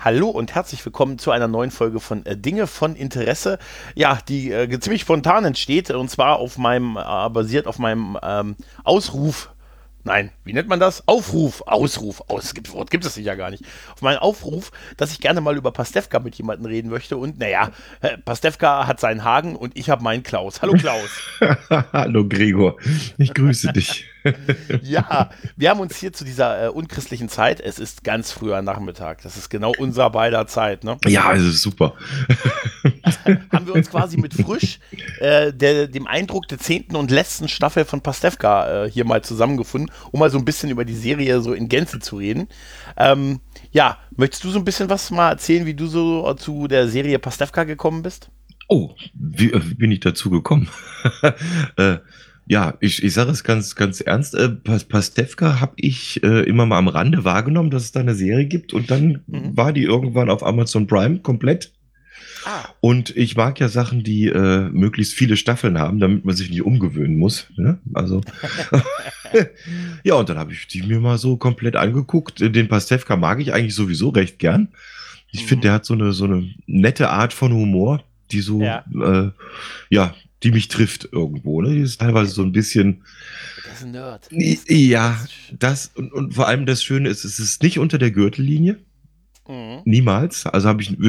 Hallo und herzlich willkommen zu einer neuen Folge von Dinge von Interesse. Ja, die ziemlich spontan entsteht und zwar basiert auf meinem Ausruf. Nein, wie nennt man das? Wort gibt es ja gar nicht. Auf meinen Aufruf, dass ich gerne mal über Pastewka mit jemandem reden möchte. Und naja, Pastewka hat seinen Hagen und ich habe meinen Klaus. Hallo Klaus. Hallo Gregor, ich grüße dich. Ja, wir haben uns hier zu dieser unchristlichen Zeit, es ist ganz früher Nachmittag, das ist genau unser beider Zeit, ne? Ja, es ist super. Haben wir uns quasi mit dem Eindruck der 10. und letzten Staffel von Pastewka hier mal zusammengefunden, um mal so ein bisschen über die Serie so in Gänze zu reden. Ja, möchtest du so ein bisschen was mal erzählen, wie du so zu der Serie Pastewka gekommen bist? Oh, wie bin ich dazu gekommen? äh, ja, ich sage es ganz ernst. Pastewka habe ich immer mal am Rande wahrgenommen, dass es da eine Serie gibt und dann Mhm. war die irgendwann auf Amazon Prime komplett. Ah, Und ich mag ja Sachen, die möglichst viele Staffeln haben, damit man sich nicht umgewöhnen muss. Ne? Also ja, und dann habe ich die mir mal so komplett angeguckt. Den Pastewka mag ich eigentlich sowieso recht gern. Ich finde, mhm. der hat so eine nette Art von Humor, die so, Ja, ja, die mich trifft irgendwo. Ne? Die ist teilweise so ein bisschen, der ist ein Nerd. ja, Das ist, und vor allem das Schöne ist, es ist nicht unter der Gürtellinie. mhm. Niemals. Also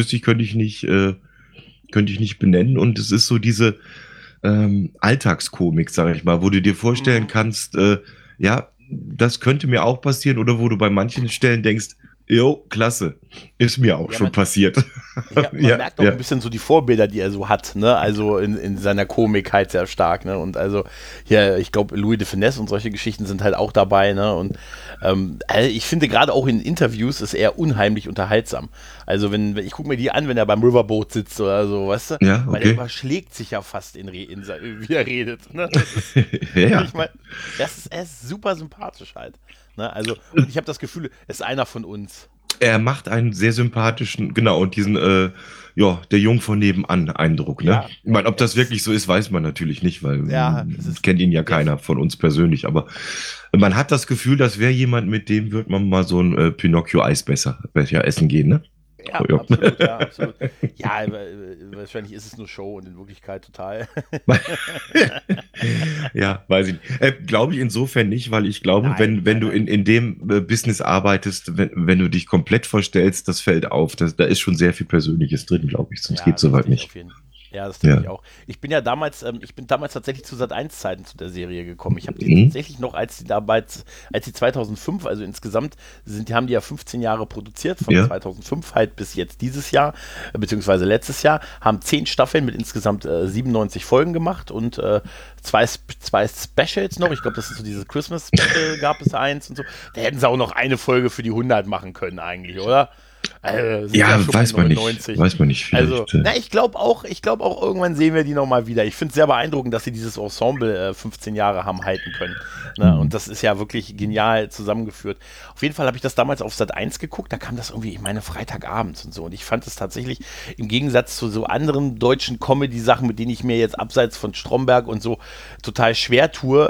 könnte ich nicht benennen. Und es ist so diese Alltagskomik, sage ich mal, wo du dir vorstellen Mhm. kannst, ja, das könnte mir auch passieren, oder wo du bei manchen Stellen denkst, jo, klasse, ist mir auch Ja, schon passiert. ja, man Ja, merkt auch ja. ein bisschen so die Vorbilder, die er so hat, ne? Also in seiner Komik halt sehr stark, ne? Und also hier, ich glaube, Louis de Funès und solche Geschichten sind halt auch dabei, ne? Und also ich finde gerade auch in Interviews ist er unheimlich unterhaltsam. Also wenn ich gucke mir die an, wenn er beim Riverboat sitzt oder so, weißt du? Ja, Weil er okay. überschlägt sich ja fast wie er redet, ne? Das ist, Ja, ja. ich meine, er ist super sympathisch halt. Ne? Also, und ich habe das Gefühl, er ist einer von uns. Er macht einen sehr sympathischen, genau, und diesen, ja, der Jung von nebenan Eindruck, ne? Ja, Ich meine, ob es das ist, wirklich so ist, weiß man natürlich nicht, weil ja, es ist, kennt ihn ja der ist, keiner von uns persönlich, aber man hat das Gefühl, das wäre jemand, mit dem wird man mal so ein Pinocchio-Eisbecher essen gehen, ne? ja, Oh, ja. absolut, ja, absolut. Ja, wahrscheinlich ist es nur Show und in Wirklichkeit total. Ja, weiß ich nicht. Glaube ich insofern nicht, weil ich glaube, Nein, wenn nein, du nein. in dem Business arbeitest, wenn du dich komplett verstellst, das fällt auf. Da ist schon sehr viel Persönliches drin, glaube ich, sonst Ja, geht soweit richtig, nicht. auf jeden Fall. Ja, das denke Ja. ich auch. Ich bin damals tatsächlich zu Sat.1 Zeiten zu der Serie gekommen. Ich habe die Mhm. tatsächlich noch, als die 2005, also insgesamt haben die ja 15 Jahre produziert, von Ja. 2005 halt bis jetzt dieses Jahr, beziehungsweise letztes Jahr, haben 10 Staffeln mit insgesamt 97 Folgen gemacht und zwei Specials noch. Ich glaube, das ist so dieses Christmas Special, gab es eins und so. Da hätten sie auch noch eine Folge für die 100 machen können eigentlich, oder? Sind ja Ja, schon bei weiß man nicht. 99. Weiß man nicht, Also, vielleicht. na, ich glaube auch, irgendwann sehen wir die nochmal wieder. Ich finde es sehr beeindruckend, dass sie dieses Ensemble 15 Jahre haben halten können. Ne? Und Mhm. das ist ja wirklich genial zusammengeführt. Auf jeden Fall habe ich das damals auf Sat.1 geguckt, da kam das irgendwie, ich meine, Freitagabends und so. Und ich fand es tatsächlich im Gegensatz zu so anderen deutschen Comedy-Sachen, mit denen ich mir jetzt abseits von Stromberg und so total schwer tue,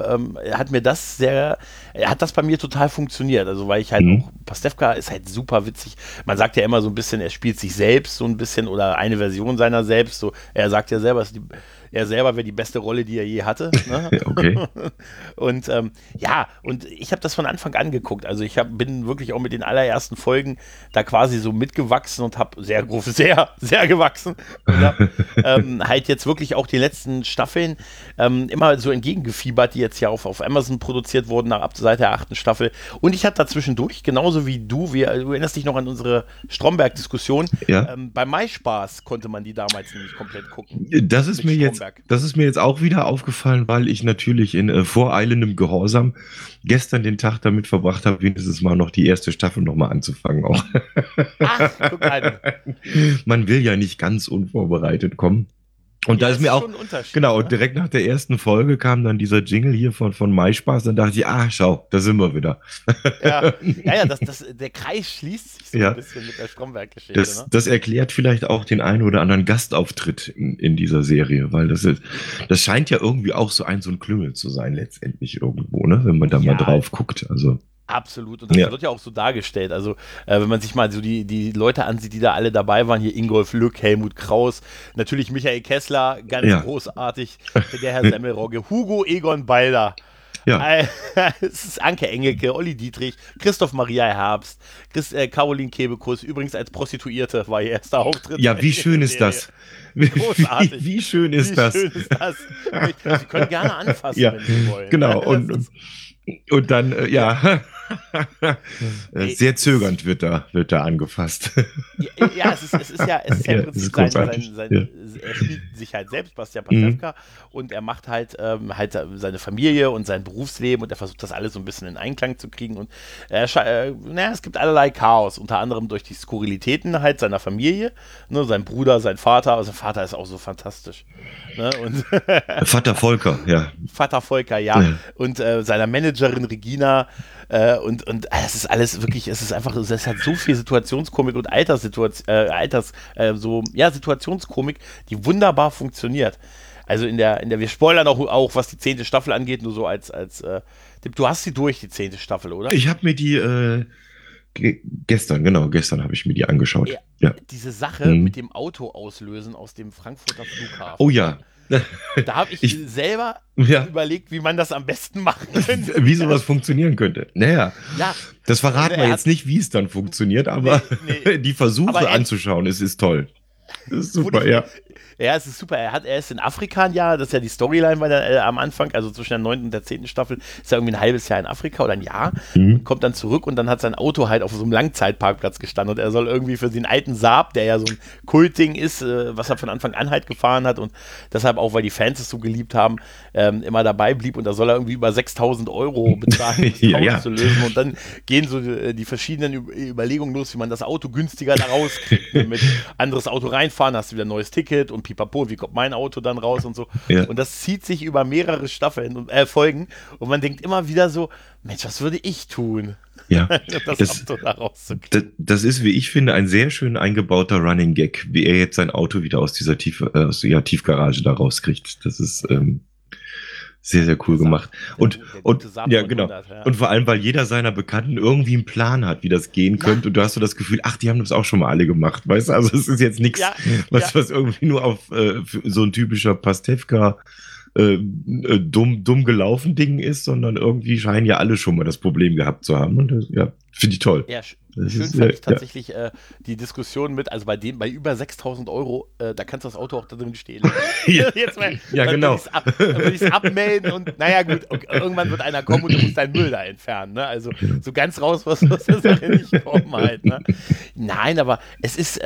hat das bei mir total funktioniert. Also, weil ich halt Mhm. auch, Pastewka ist halt super witzig. Man sagt ja immer so ein bisschen, er spielt sich selbst so ein bisschen oder eine Version seiner selbst. So, er sagt ja selber, er selber wäre die beste Rolle, die er je hatte. Ne? Ja, okay. Und ja, und ich habe das von Anfang an geguckt. Also bin wirklich auch mit den allerersten Folgen da quasi so mitgewachsen und habe sehr gewachsen. Und hab, halt jetzt wirklich auch die letzten Staffeln immer so entgegengefiebert, die jetzt ja auf Amazon produziert wurden, seit der 8. Staffel. Und ich hatte da zwischendurch, genauso wie du erinnerst dich noch an unsere Stromberg-Diskussion, Ja. bei MySpaß konnte man die damals nämlich komplett gucken. Das ist Mit mir jetzt, Stromberg. das ist mir jetzt auch wieder aufgefallen, weil ich natürlich in voreilendem Gehorsam gestern den Tag damit verbracht habe, wenigstens mal noch die erste Staffel nochmal anzufangen. Auch. Ach, guck an. Man will ja nicht ganz unvorbereitet kommen. Und da Ja, ist es mir ist auch, schon ein Unterschied, genau, ne? direkt nach der ersten Folge kam dann dieser Jingle hier von MySpaß. Dann dachte ich, schau, da sind wir wieder. Ja, ja, der Kreis schließt sich so ein Ja, bisschen mit der Stromberg-Geschichte, das, ne? das erklärt vielleicht auch den einen oder anderen Gastauftritt in dieser Serie, weil das scheint ja irgendwie auch so ein Klüngel zu sein, letztendlich irgendwo, ne? Wenn man da mal Ja, drauf guckt. Also. Absolut, und das Ja, wird ja auch so dargestellt. Also, wenn man sich mal so die Leute ansieht, die da alle dabei waren, hier Ingolf Lück, Helmut Kraus, natürlich Michael Kessler, ganz ja, großartig, der Herr Semmelrogge, Hugo Egon Balder, ja. es ist Anke Engelke, Olli Dietrich, Christoph Maria Herbst, Caroline Kebekus, übrigens als Prostituierte war ihr erster Auftritt Ja, wie in schön der ist Serie. das? Wie, Großartig. wie schön Wie ist das? schön ist das? Sie können gerne anfassen, Ja, wenn Sie wollen. genau. Das Und, ist, und dann, ja, ja, ey, sehr zögernd wird da angefasst. ja, ja, es ist ja im Ja, das ist Prinzip großartig. Ja. er spielt sich halt selbst, Bastian Mhm. Pastewka, und er macht halt seine Familie und sein Berufsleben, und er versucht das alles so ein bisschen in Einklang zu kriegen, und naja, es gibt allerlei Chaos, unter anderem durch die Skurrilitäten halt seiner Familie, ne, sein Bruder, sein Vater, also sein Vater ist auch so fantastisch, ne, und Vater Volker, ja. Vater Volker, ja, Ja. und seiner Managerin Regina, und es ist alles wirklich, es hat so viel Situationskomik und Situationskomik, die wunderbar funktioniert. Also wir spoilern auch, was die 10. Staffel angeht, nur so Tipp. Du hast sie durch, die 10. Staffel, oder? Ich habe mir die gestern habe ich mir die angeschaut. Ja, Ja. diese Sache Mhm. mit dem Auto auslösen aus dem Frankfurter Flughafen. Oh ja. Da habe ich Ich, selber ja, überlegt, wie man das am besten machen könnte. wie sowas funktionieren könnte. Naja, Ja, das verraten wir er jetzt hat, nicht, wie es dann funktioniert, aber nee, die aber Versuche anzuschauen, es ist toll. Das ist super, ja. ja, es ist super. Er ist in Afrika ein Jahr, das ist ja die Storyline am Anfang, also zwischen der 9. und der 10. Staffel, ist er irgendwie ein halbes Jahr in Afrika oder ein Jahr, und Mhm. kommt dann zurück, und dann hat sein Auto halt auf so einem Langzeitparkplatz gestanden, und er soll irgendwie für den alten Saab, der ja so ein Kultding ist, was er von Anfang an halt gefahren hat, und deshalb auch, weil die Fans es so geliebt haben, immer dabei blieb, und da soll er irgendwie über 6.000 Euro bezahlen, um das Ja, Auto ja. zu lösen, und dann gehen so die verschiedenen Überlegungen los, wie man das Auto günstiger da rauskriegt, ne? Mit anderes Auto reinfahren, hast du wieder ein neues Ticket und pipapo, wie kommt mein Auto dann raus und so. Ja. Und das zieht sich über mehrere Staffeln und Folgen, und man denkt immer wieder so, Mensch, was würde ich tun, Ja, das das, Auto da rauszukriegen? das ist, wie ich finde, ein sehr schön eingebauter Running Gag, wie er jetzt sein Auto wieder aus dieser Tiefgarage da rauskriegt. Das ist sehr, sehr cool gemacht. Der Und gute Saab ja, genau. 900, ja. Und vor allem, weil jeder seiner Bekannten irgendwie einen Plan hat, wie das gehen könnte. Und du hast so das Gefühl, ach, die haben das auch schon mal alle gemacht, weißt du? Also es ist jetzt nichts, Ja, ja. was irgendwie nur auf so ein typischer Pastewka dumm gelaufen Ding ist, sondern irgendwie scheinen ja alle schon mal das Problem gehabt zu haben. Und das, ja, finde ich toll. Ja, Das schön ist, fand ich ja. tatsächlich die Diskussion also bei über 6.000 Euro, da kannst du das Auto auch da drin stehen lassen. Ja, Jetzt mal, ja, dann genau. würde ich es abmelden, und naja gut, okay, irgendwann wird einer kommen und du musst deinen Müll da entfernen. Ne? Also so ganz raus was aus der Sache nicht kommen halt. Ne? Nein, aber es ist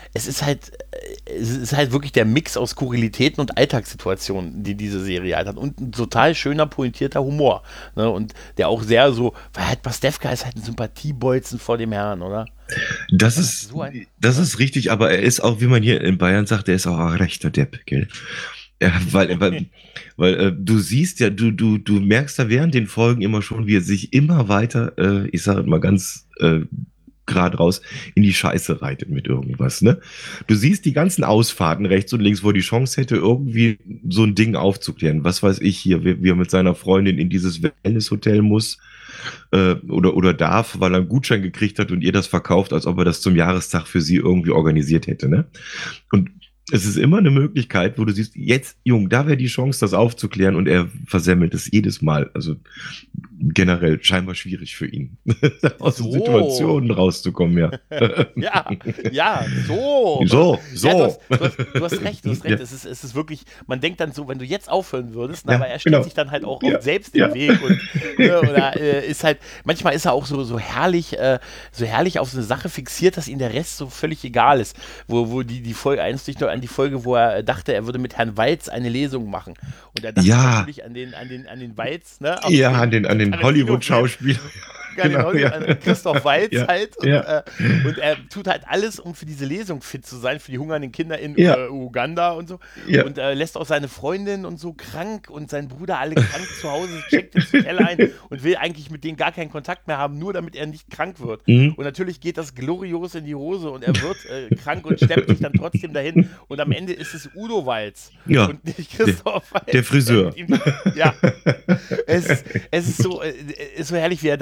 halt wirklich der Mix aus Skurrilitäten und Alltagssituationen, die diese Serie halt hat. Und ein total schöner, pointierter Humor. Ne? Und der auch sehr so, weil halt Pastewka ist halt ein Sympathiebolzen vor dem Herrn, oder? Das Das ist, ist so ein. das Ne? ist richtig, aber er ist auch, wie man hier in Bayern sagt, er ist auch ein rechter Depp, gell? Ja, weil du siehst ja, du merkst da während den Folgen immer schon, wie er sich immer weiter, ich sage mal ganz gerade raus, in die Scheiße reitet mit irgendwas, ne? Du siehst die ganzen Ausfahrten rechts und links, wo er die Chance hätte, irgendwie so ein Ding aufzuklären. Was weiß ich hier, wie er mit seiner Freundin in dieses Wellness-Hotel muss oder darf, weil er einen Gutschein gekriegt hat und ihr das verkauft, als ob er das zum Jahrestag für sie irgendwie organisiert hätte, ne? Und es ist immer eine Möglichkeit, wo du siehst, jetzt, Jung, da wäre die Chance, das aufzuklären, und er versemmelt es jedes Mal. Also generell scheinbar schwierig für ihn, aus den So. Situationen rauszukommen, ja. Ja, so. So. Ja, du hast recht. Ja. Es ist wirklich, man denkt dann so, wenn du jetzt aufhören würdest, Ja, aber er stellt genau. sich dann halt auch Ja, oft selbst ja. den Weg, und oder ist halt, manchmal ist er auch so herrlich auf so eine Sache fixiert, dass ihm der Rest so völlig egal ist. Wo die Folge, erinnerst du dich noch an die Folge, wo er dachte, er würde mit Herrn Walz eine Lesung machen. Und er dachte Ja. natürlich an den Walz, ne? Ja, an den Hollywood-Schauspieler. Genau, ja. an Christoph Waltz Ja, halt. ja. Und er tut halt alles, um für diese Lesung fit zu sein, für die hungernden Kinder in Ja. Uganda und so. Ja. Und lässt auch seine Freundin und so krank und seinen Bruder alle krank zu Hause, checkt ins Hotel ein und will eigentlich mit denen gar keinen Kontakt mehr haben, nur damit er nicht krank wird. Mhm. Und natürlich geht das glorios in die Hose, und er wird krank und steppt sich dann trotzdem dahin. Und am Ende ist es Udo Waltz Ja. und nicht Christoph Waltz. Der Friseur. mit ihm- Ja. Es ist so herrlich, wie er dann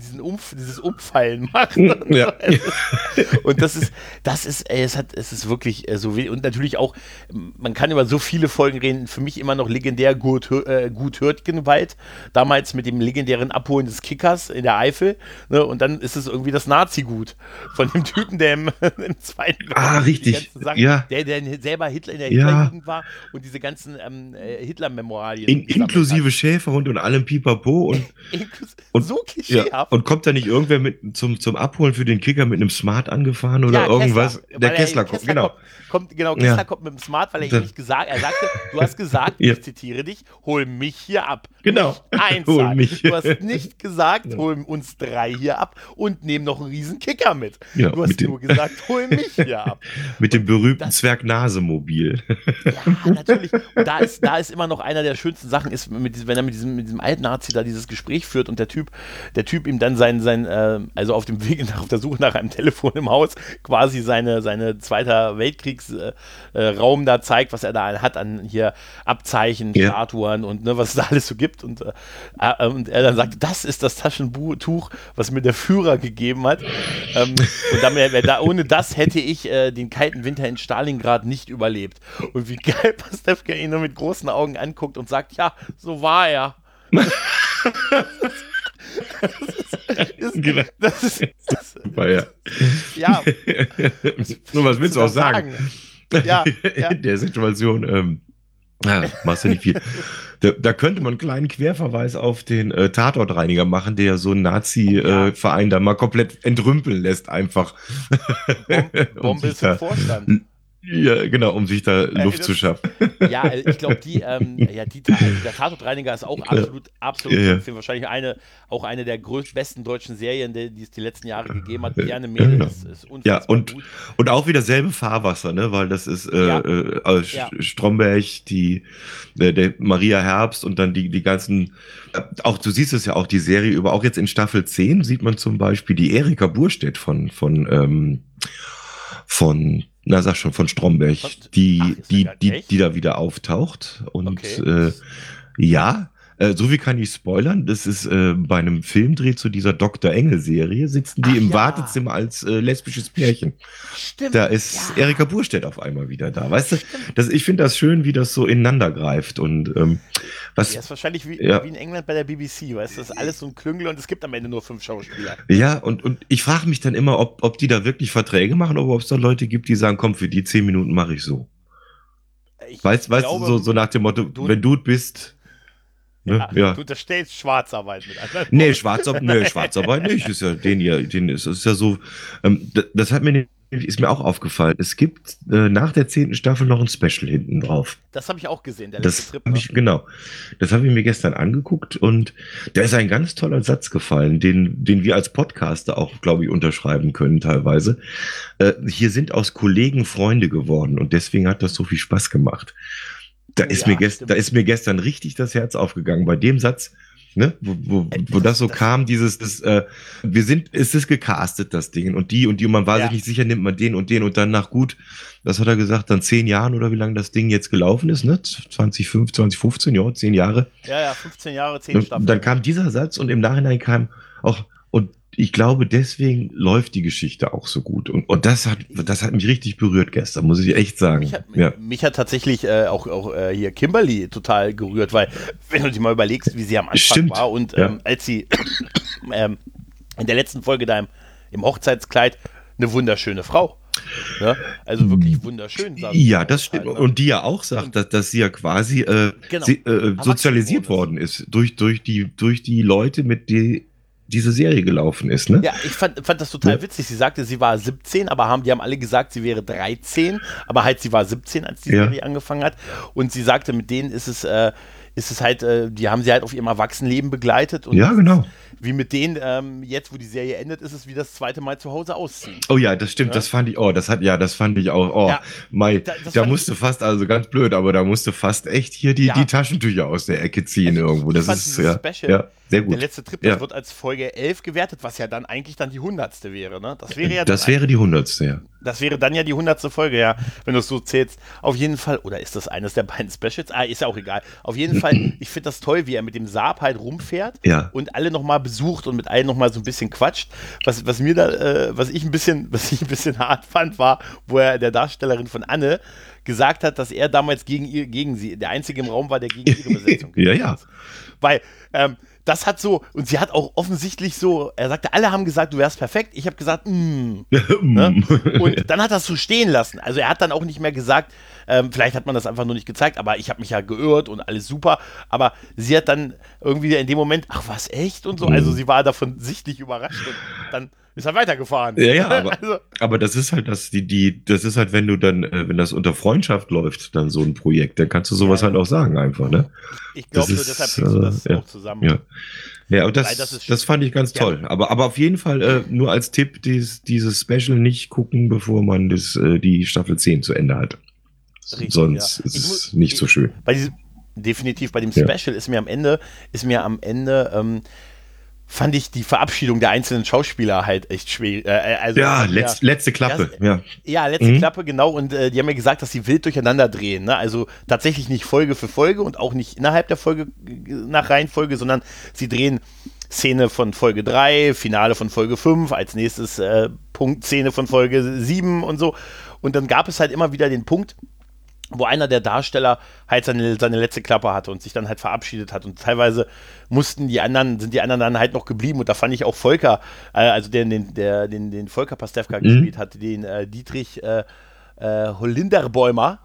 dieses Umfallen macht. Ja. Und das ist, es ist wirklich so wenig. Und natürlich auch, man kann über so viele Folgen reden, für mich immer noch legendär Gut Hürtgenwald, damals mit dem legendären Abholen des Kickers in der Eifel, ne? Und dann ist es irgendwie das Nazi-Gut von dem Typen, der im Zweiten Weltkrieg richtig. Sachen, Ja. der selber Hitler in der Ja. Hitlerjugend war und diese ganzen Hitler-Memoralien Inklusive Schäferhund und allem Pipapo und so klischeehaft. und kommt da nicht irgendwer zum Abholen für den Kicker mit einem Smart angefahren oder irgendwas? Kessler, Der Kessler kommt, genau. Kessler kommt mit dem Smart, weil er ihm nicht gesagt, er sagte, du hast gesagt, ich zitiere dich, hol mich hier ab. Genau. Nicht Hol Einzahl. mich. Du hast nicht gesagt, hol uns 3 hier ab und nehm noch einen riesen Kicker mit. Ja, Du hast nur gesagt, hol mich hier ab. Mit dem berühmten Zwerg-Nase-Mobil. Ja, natürlich. Und da ist immer noch einer der schönsten Sachen, ist, wenn er mit diesem alten Nazi da dieses Gespräch führt und der Typ ihm dann also auf dem Weg auf der Suche nach einem Telefon im Haus quasi seine Zweiter Weltkriegsraum da zeigt, was er da hat an hier Abzeichen, Statuen und was es da alles so gibt. Und er dann sagt, das ist das Taschentuch, was mir der Führer gegeben hat. Und ohne das hätte ich den kalten Winter in Stalingrad nicht überlebt. Und wie geil Pastewka ihn nur mit großen Augen anguckt und sagt, ja, so war er. Ja. Nur was willst du auch sagen? Ja. In der Situation, machst du nicht viel. Da könnte man einen kleinen Querverweis auf den Tatortreiniger machen, der so einen Nazi-Verein da mal komplett entrümpeln lässt, einfach. Bombe ist im Vorstand. Ja, genau, um sich da Luft zu schaffen. Ja, ich glaube, der Tatortreiniger ist auch absolut wahrscheinlich eine der besten deutschen Serien, die es die letzten Jahre gegeben hat. Gerne mehr, Genau. ist unfassbar gut. Und auch wieder selbe Fahrwasser, ne? Weil das ist Stromberg, der Maria Herbst und dann die ganzen, auch du siehst es ja auch, die Serie über, auch jetzt in Staffel 10 sieht man zum Beispiel die Erika Burstedt von Stromberg, die da wieder auftaucht. Und so viel kann ich spoilern. Das ist bei einem Filmdreh zu dieser Dr. Engel-Serie, sitzen die im Wartezimmer als lesbisches Pärchen. Stimmt. Da ist Erika Burstedt auf einmal wieder da. Weißt du, ich finde das schön, wie das so ineinander greift. Und das ist wahrscheinlich wie in England bei der BBC, weißt du, das ist alles so ein Klüngel und es gibt am Ende nur 5 Schauspieler. Ja, und ich frage mich dann immer, ob die da wirklich Verträge machen oder ob es da Leute gibt, die sagen, komm, für die 10 Minuten mache ich so. Weißt du, so nach dem Motto, wenn du bist. Ne? Ja. Du unterstellst Schwarzarbeit mit anderen. Nee, Schwarzarbeit nicht. Ist ja ist ja so. Das ist mir auch aufgefallen. Es gibt nach der 10. Staffel noch ein Special hinten drauf. Das habe ich auch gesehen, der letzte Trip. Genau. Das habe ich mir gestern angeguckt und da ist ein ganz toller Satz gefallen, den wir als Podcaster auch, glaube ich, unterschreiben können teilweise. Hier sind aus Kollegen Freunde geworden und deswegen hat das so viel Spaß gemacht. Da ist mir gestern richtig das Herz aufgegangen bei dem Satz, ne, wo das so kam, es ist gecastet, das Ding, und man war sich nicht sicher, nimmt man den und dann nach gut, was hat er gesagt, dann 10 Jahren oder wie lange das Ding jetzt gelaufen ist, ne, 2015, ja, 10 Jahre. Ja, 15 Jahre, 10 Staffeln. Dann kam dieser Satz und im Nachhinein kam auch, und ich glaube, deswegen läuft die Geschichte auch so gut. Und das hat mich richtig berührt gestern, muss ich echt sagen. Mich hat tatsächlich auch hier Kimberly total gerührt, weil, wenn du dir mal überlegst, wie sie am Anfang war und als sie in der letzten Folge da im Hochzeitskleid, eine wunderschöne Frau. Ja, also wirklich wunderschön. Ja, das stimmt. Halt, ne? Und die ja auch sagt, dass sie ja quasi sozialisiert worden ist durch die Leute, mit denen diese Serie gelaufen ist, ne? Ja, ich fand das total witzig. Sie sagte, sie war 17, aber die haben alle gesagt, sie wäre 13, aber halt sie war 17, als die Serie angefangen hat. Und sie sagte, mit denen ist es halt, die haben sie halt auf ihrem Erwachsenenleben begleitet. Und ja, genau. Wie mit denen, jetzt, wo die Serie endet, ist es wie das zweite Mal zu Hause ausziehen. Oh ja, das stimmt, das fand ich auch. Das fand ich auch. Da musste fast, also ganz blöd, aber da musste fast echt hier die Taschentücher aus der Ecke ziehen irgendwo. Das ist Special. Sehr gut. Der letzte Trip, das wird als Folge 11 gewertet, was ja dann eigentlich die 100. wäre, ne? Das wäre ja das wäre die 100. Ja. Das wäre dann ja die 100. Folge, ja, wenn du es so zählst. Auf jeden Fall, oder ist das eines der beiden Specials? Ist ja auch egal. Auf jeden Fall, ich finde das toll, wie er mit dem Saab halt rumfährt Ja. und alle nochmal besucht und mit allen nochmal so ein bisschen quatscht. Was ich ein bisschen hart fand, war, wo er der Darstellerin von Anne gesagt hat, dass er damals gegen sie, der Einzige im Raum war, der gegen ihre Besetzung Ja, ja. Weil, das hat so, und sie hat auch offensichtlich so, er sagte, alle haben gesagt, du wärst perfekt. Ich habe gesagt, ne? Und dann hat er es so stehen lassen. Also er hat dann auch nicht mehr gesagt, vielleicht hat man das einfach nur nicht gezeigt, aber ich habe mich ja geirrt und alles super. Aber sie hat dann irgendwie in dem Moment, ach was, echt? Und so. Also sie war davon sichtlich überrascht und dann ist er weitergefahren. Ja, ja, aber, also, aber das ist halt das ist halt, wenn du dann, wenn das unter Freundschaft läuft, dann so ein Projekt, dann kannst du sowas halt auch sagen einfach, ne? Ich glaube, nur deshalb kriegst du das auch zusammen. Ja. Ja, und Weil das fand ich ganz toll. Aber auf jeden Fall nur als Tipp, dieses Special nicht gucken, bevor man die Staffel 10 zu Ende hat. Richtig, Sonst ist es nicht so schön. Definitiv bei dem Special ist mir am Ende, fand ich die Verabschiedung der einzelnen Schauspieler halt echt schwer. Letzte Klappe. Letzte Klappe, genau. Und die haben mir gesagt, dass sie wild durcheinander drehen. Ne? Also tatsächlich nicht Folge für Folge und auch nicht innerhalb der Folge nach Reihenfolge, sondern sie drehen Szene von Folge 3, Finale von Folge 5, als nächstes Punkt-Szene von Folge 7 und so. Und dann gab es halt immer wieder den Punkt, wo einer der Darsteller halt seine letzte Klappe hatte und sich dann halt verabschiedet hat. Und teilweise sind die anderen dann halt noch geblieben. Und da fand ich auch Volker, also den Volker Pastewka gespielt hat, den Dietrich Hollinderbäumer,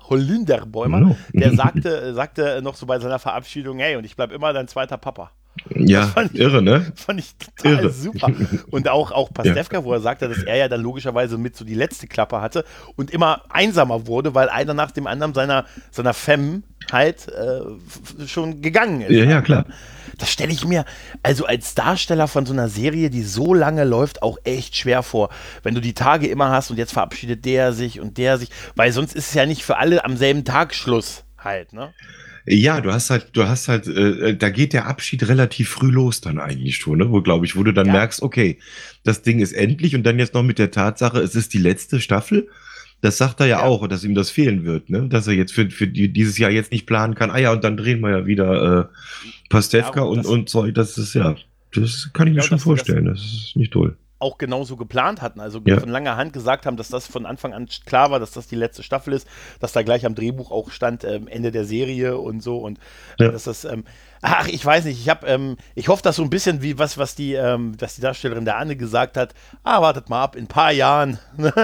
der sagte noch so bei seiner Verabschiedung, hey, und ich bleib immer dein zweiter Papa. Ja, irre, ne? Fand ich total super. Und auch Pastewka, wo er sagte, dass er ja dann logischerweise mit so die letzte Klappe hatte und immer einsamer wurde, weil einer nach dem anderen seiner Femme halt schon gegangen ist. Ja, klar. Das stelle ich mir also als Darsteller von so einer Serie, die so lange läuft, auch echt schwer vor. Wenn du die Tage immer hast und jetzt verabschiedet der sich, weil sonst ist es ja nicht für alle am selben Tag Schluss halt, ne? Ja, du hast halt, da geht der Abschied relativ früh los dann eigentlich schon, ne? Wo du dann merkst, okay, das Ding ist endlich und dann jetzt noch mit der Tatsache, es ist die letzte Staffel. Das sagt er ja auch, dass ihm das fehlen wird, ne? Dass er jetzt für dieses Jahr jetzt nicht planen kann. Und dann drehen wir ja wieder Pastewka und Zeug. Das kann ich mir schon vorstellen. Das ist nicht toll. Auch genauso geplant hatten, also von langer Hand gesagt haben, dass das von Anfang an klar war, dass das die letzte Staffel ist, dass da gleich am Drehbuch auch stand, Ende der Serie und so und dass das, ich weiß nicht, ich hoffe, dass so ein bisschen wie was die Darstellerin der Anne gesagt hat, wartet mal ab, in ein paar Jahren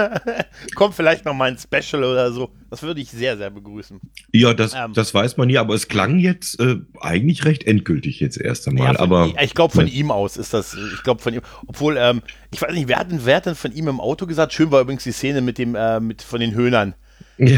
kommt vielleicht noch mal ein Special oder so, das würde ich sehr, sehr begrüßen. Ja, das weiß man nie, aber es klang jetzt eigentlich recht endgültig jetzt erst einmal. Ich glaube, von ihm aus ist das, obwohl, ich weiß nicht, wer hat denn von ihm im Auto gesagt? Schön war übrigens die Szene von den Höhnern. Wie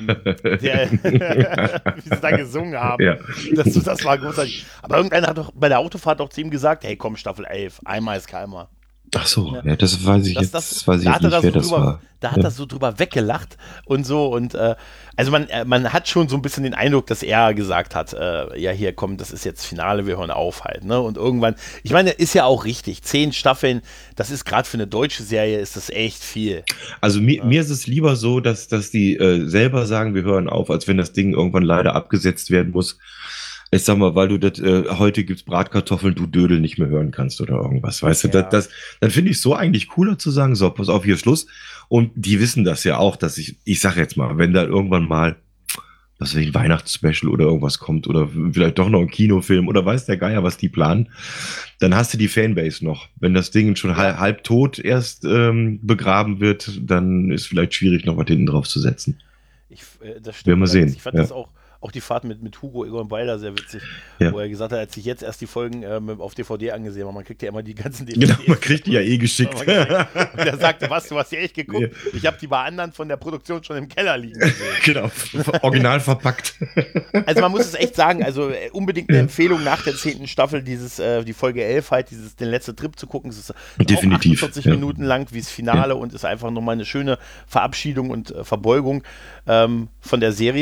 sie da gesungen haben. Ja. Das war großartig. Aber irgendeiner hat doch bei der Autofahrt doch zu ihm gesagt, hey komm, Staffel 11, einmal ist keinmal. Ach so, ja, das weiß ich jetzt nicht, wer das war. Da hat er so drüber weggelacht und so und also man hat schon so ein bisschen den Eindruck, dass er gesagt hat, hier komm, das ist jetzt Finale, wir hören auf halt, ne? Und irgendwann, ich meine, ist ja auch richtig, 10 Staffeln, das ist gerade für eine deutsche Serie, ist das echt viel. Also mir ist es lieber so, dass die selber sagen, wir hören auf, als wenn das Ding irgendwann leider abgesetzt werden muss. Ich sag mal, weil du heute gibt's Bratkartoffeln, du Dödel nicht mehr hören kannst oder irgendwas, weißt du, dann finde ich so eigentlich cooler zu sagen, so, pass auf, hier Schluss. Und die wissen das ja auch, dass ich sag jetzt mal, wenn da irgendwann mal, was weiß ich, ein Weihnachtsspecial oder irgendwas kommt oder vielleicht doch noch ein Kinofilm oder weiß der Geier, was die planen, dann hast du die Fanbase noch. Wenn das Ding schon halb tot erst begraben wird, dann ist vielleicht schwierig, noch was hinten drauf zu setzen. Das stimmt. Werden wir sehen. Ich fand das auch die Fahrt mit Hugo Egon Balder sehr witzig, wo er gesagt hat, er hat sich jetzt erst die Folgen auf DVD angesehen, aber man kriegt ja immer die ganzen DVDs. Genau, man kriegt die ja geschickt. Und er sagte, du hast die echt geguckt? Ja. Ich habe die bei anderen von der Produktion schon im Keller liegen gesehen. Genau, original verpackt. Also man muss es echt sagen, also unbedingt eine Empfehlung nach der 10. Staffel, die Folge 11 halt, den letzten Trip zu gucken. Es ist definitiv 48 Minuten lang wie das Finale und ist einfach nochmal eine schöne Verabschiedung und Verbeugung von der Serie.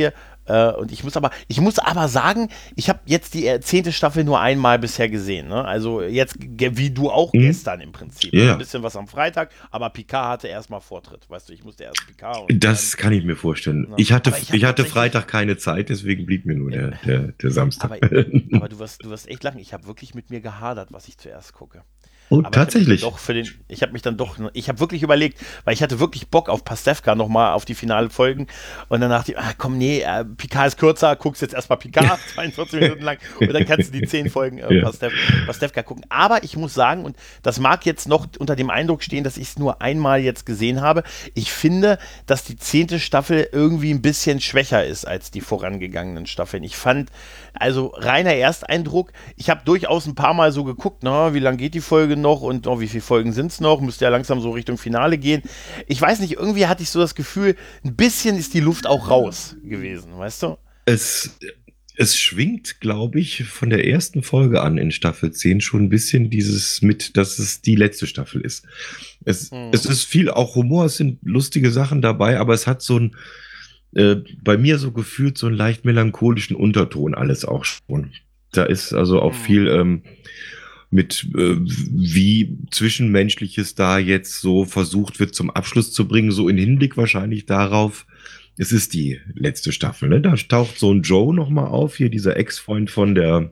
Und ich muss aber sagen, ich habe jetzt die 10. Staffel nur einmal bisher gesehen. Ne? Also jetzt, wie du auch gestern im Prinzip. Ja. Ein bisschen was am Freitag, aber Picard hatte erstmal Vortritt. Weißt du, ich musste erst Picard. Und das kann ich mir vorstellen. Ja. Ich hatte Freitag keine Zeit, deswegen blieb mir nur der Samstag. Aber du wirst echt lachen. Ich habe wirklich mit mir gehadert, was ich zuerst gucke. Oh, Aber tatsächlich. Ich habe wirklich überlegt, weil ich hatte wirklich Bock auf Pastewka nochmal auf die finale Folgen und dann dachte ich, komm, nee, Picard ist kürzer, guckst jetzt erstmal Picard, 42 Minuten lang und dann kannst du die 10 Folgen Pastewka gucken. Aber ich muss sagen, und das mag jetzt noch unter dem Eindruck stehen, dass ich es nur einmal jetzt gesehen habe, ich finde, dass die 10. Staffel irgendwie ein bisschen schwächer ist als die vorangegangenen Staffeln. Ich fand, also reiner Ersteindruck, ich habe durchaus ein paar Mal so geguckt, wie lang geht die Folge noch und wie viele Folgen sind es noch, müsste ja langsam so Richtung Finale gehen. Ich weiß nicht, irgendwie hatte ich so das Gefühl, ein bisschen ist die Luft auch raus gewesen, weißt du? Es schwingt, glaube ich, von der ersten Folge an in Staffel 10 schon ein bisschen dieses mit, dass es die letzte Staffel ist. Es ist viel auch Humor, es sind lustige Sachen dabei, aber es hat so ein bei mir so gefühlt so einen leicht melancholischen Unterton alles auch schon. Da ist also auch viel mit wie Zwischenmenschliches da jetzt so versucht wird zum Abschluss zu bringen, so in Hinblick wahrscheinlich darauf, es ist die letzte Staffel, ne? Da taucht so ein Joe nochmal auf, hier dieser Ex-Freund von der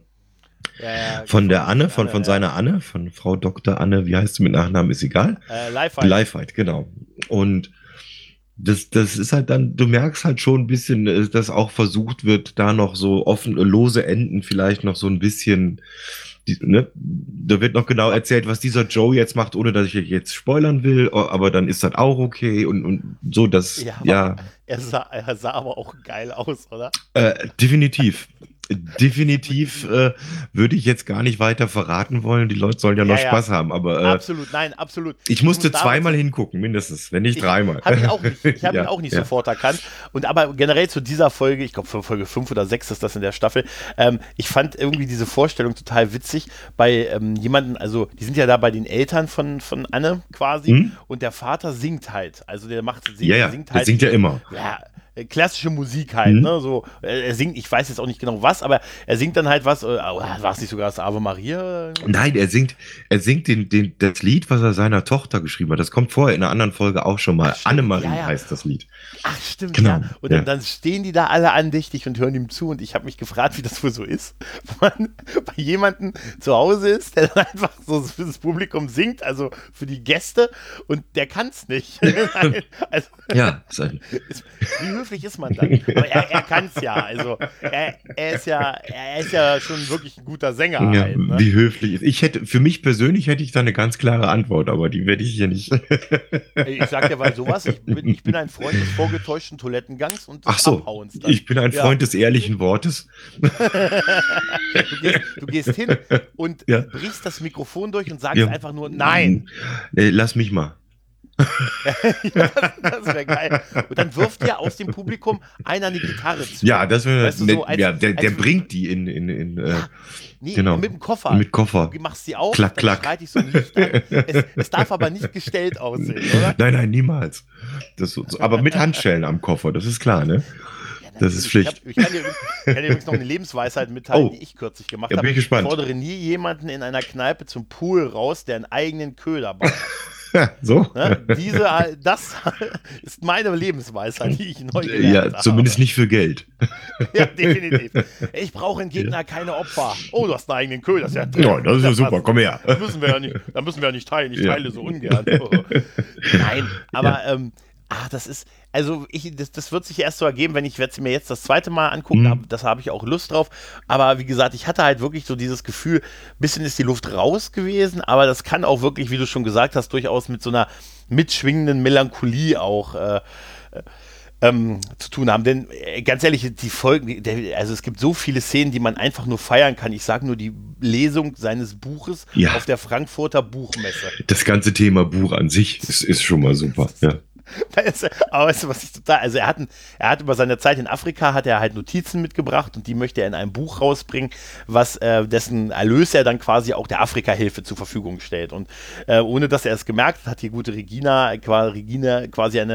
Anne, von seiner Anne, von Frau Dr. Anne, wie heißt sie mit Nachnamen, ist egal. Lifeite, genau. Und das ist halt dann, du merkst halt schon ein bisschen, dass auch versucht wird, da noch so lose Enden vielleicht noch so ein bisschen, da wird noch genau erzählt, was dieser Joe jetzt macht, ohne dass ich jetzt spoilern will, aber dann ist das auch okay und so, dass, ja. Er sah aber auch geil aus, oder? Definitiv. Definitiv würde ich jetzt gar nicht weiter verraten wollen. Die Leute sollen ja noch Spaß haben, aber absolut, nein, absolut. Ich musste zweimal hingucken, mindestens, wenn nicht dreimal. Habe ich ihn auch nicht sofort erkannt. Und aber generell zu dieser Folge, ich glaube Folge 5 oder 6 ist das in der Staffel, ich fand irgendwie diese Vorstellung total witzig bei jemanden, also die sind ja da bei den Eltern von Anne quasi und der Vater singt halt. Also der singt halt. Der singt ja immer. Ja, klassische Musik halt, ne, so, er singt, ich weiß jetzt auch nicht genau was, aber er singt dann halt was, war es nicht sogar das Ave Maria? Nein, er singt das Lied, was er seiner Tochter geschrieben hat, das kommt vorher in einer anderen Folge auch schon mal, Annemarie heißt das Lied. Ach, stimmt, genau. Ja, und dann stehen die da alle andächtig und hören ihm zu und ich habe mich gefragt, wie das wohl so ist, wenn man bei jemandem zu Hause ist, der dann einfach so für das Publikum singt, also für die Gäste und der kann es nicht. Also, ja, wie höflich ist man dann? Aber er kann es ja, also er ist ja schon wirklich ein guter Sänger. Ja, halt, ne? Wie höflich ist. Für mich persönlich hätte ich da eine ganz klare Antwort, aber die werde ich hier nicht. Ich sag dir mal sowas, ich bin ein Freund des vorgetäuschten Toilettengangs und des Abhauens. Ich bin ein Freund des ehrlichen Wortes. Du gehst hin und brichst das Mikrofon durch und sagst einfach nur Nein. Lass mich mal. Das wäre geil. Und dann wirft dir aus dem Publikum einer eine Gitarre zu. Ja, das wäre weißt du, so der bringt die in genau. Mit dem Koffer. Mit Koffer. Du machst sie auf, klack, dann klack. schreit dich so ein Licht an. Es darf aber nicht gestellt aussehen, oder? Nein, niemals. Aber mit Handschellen am Koffer, das ist klar, ne? Das ist Pflicht. Ich kann dir übrigens noch eine Lebensweisheit mitteilen, die ich kürzlich gemacht habe. Bin ich gespannt. Ich fordere nie jemanden in einer Kneipe zum Pool raus, der einen eigenen Köder baut. So? Ne? Das ist meine Lebensweisheit, die ich neu gelernt habe. Ja, zumindest nicht für Geld. Ja, definitiv. Ich brauche im Gegner keine Opfer. Oh, du hast einen eigenen Köder. Das ist ja super, komm her. Da müssen wir ja nicht teilen. Ich teile so ungern. Nein, aber das ist, also das wird sich erst so ergeben, ich werde es mir jetzt das zweite Mal angucken, das habe ich auch Lust drauf, aber wie gesagt, ich hatte halt wirklich so dieses Gefühl, ein bisschen ist die Luft raus gewesen, aber das kann auch wirklich, wie du schon gesagt hast, durchaus mit so einer mitschwingenden Melancholie auch zu tun haben, denn ganz ehrlich, die Folgen, also es gibt so viele Szenen, die man einfach nur feiern kann. Ich sage nur die Lesung seines Buches auf der Frankfurter Buchmesse. Das ganze Thema Buch an sich ist schon mal super, ja. Aber weißt du, was ich total, also er hat über seine Zeit in Afrika, hat er halt Notizen mitgebracht und die möchte er in einem Buch rausbringen, dessen Erlös er dann quasi auch der Afrika-Hilfe zur Verfügung stellt und ohne dass er es gemerkt hat, hat die gute Regina quasi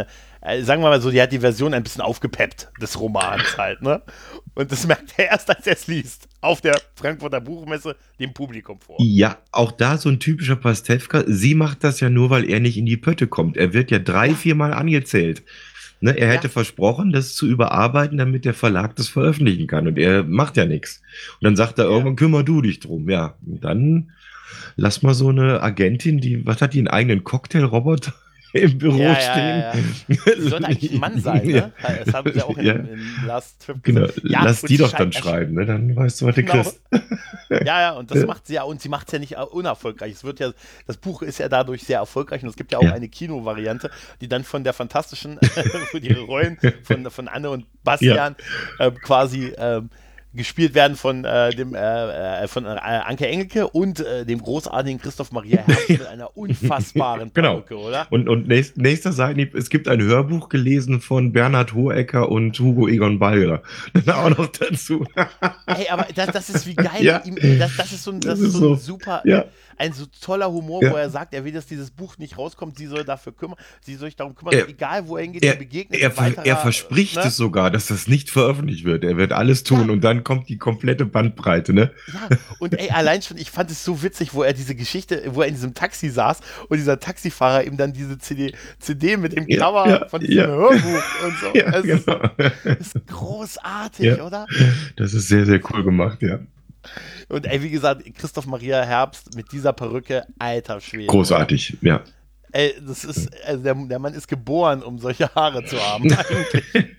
sagen wir mal so, die hat die Version ein bisschen aufgepeppt des Romans halt, ne? Und das merkt er erst, als er es liest. Auf der Frankfurter Buchmesse dem Publikum vor. Ja, auch da so ein typischer Pastewka. Sie macht das ja nur, weil er nicht in die Pötte kommt. Er wird ja 3-4 Mal angezählt. Ne, er hätte versprochen, das zu überarbeiten, damit der Verlag das veröffentlichen kann. Und er macht ja nichts. Und dann sagt er irgendwann, kümmer du dich drum. Ja, und dann lass mal so eine Agentin, was hat die, einen eigenen Cocktailroboter im Büro stehen? Die sollte eigentlich ein Mann sein, ne? Das haben sie auch in Last Trip gesagt. Genau, lass die doch dann schreiben, ne? Dann weißt du, was du kriegst. Ja, und das macht sie ja, und sie macht es ja nicht unerfolgreich. Das Buch ist ja dadurch sehr erfolgreich und es gibt ja auch eine Kinovariante, die dann von der fantastischen, für die Rollen von Anne und Bastian quasi gespielt werden von Anke Engelke und dem großartigen Christoph Maria Herbst mit einer unfassbaren Perücke, oder? Und nächster Seitenhieb, es gibt ein Hörbuch gelesen von Bernhard Hohecker und Hugo Egon Balder. Auch noch dazu. Ey, aber das ist wie geil. Das ist so ein super, ein so toller Humor, wo er sagt, er will, dass dieses Buch nicht rauskommt, sie soll dafür kümmern, sie soll sich darum kümmern, egal wo er hingeht, er begegnet er verspricht es sogar, dass das nicht veröffentlicht wird. Er wird alles tun und dann kommt die komplette Bandbreite, ne? Ja, und allein schon, ich fand es so witzig, wo er diese Geschichte, wo er in diesem Taxi saß und dieser Taxifahrer ihm dann diese CD mit dem Cover von diesem Hörbuch und so. Das ist großartig, oder? Das ist sehr, sehr cool gemacht, ja. Und wie gesagt, Christoph Maria Herbst mit dieser Perücke, alter Schwede. Großartig, ja. Das ist, also der Mann ist geboren, um solche Haare zu haben, eigentlich.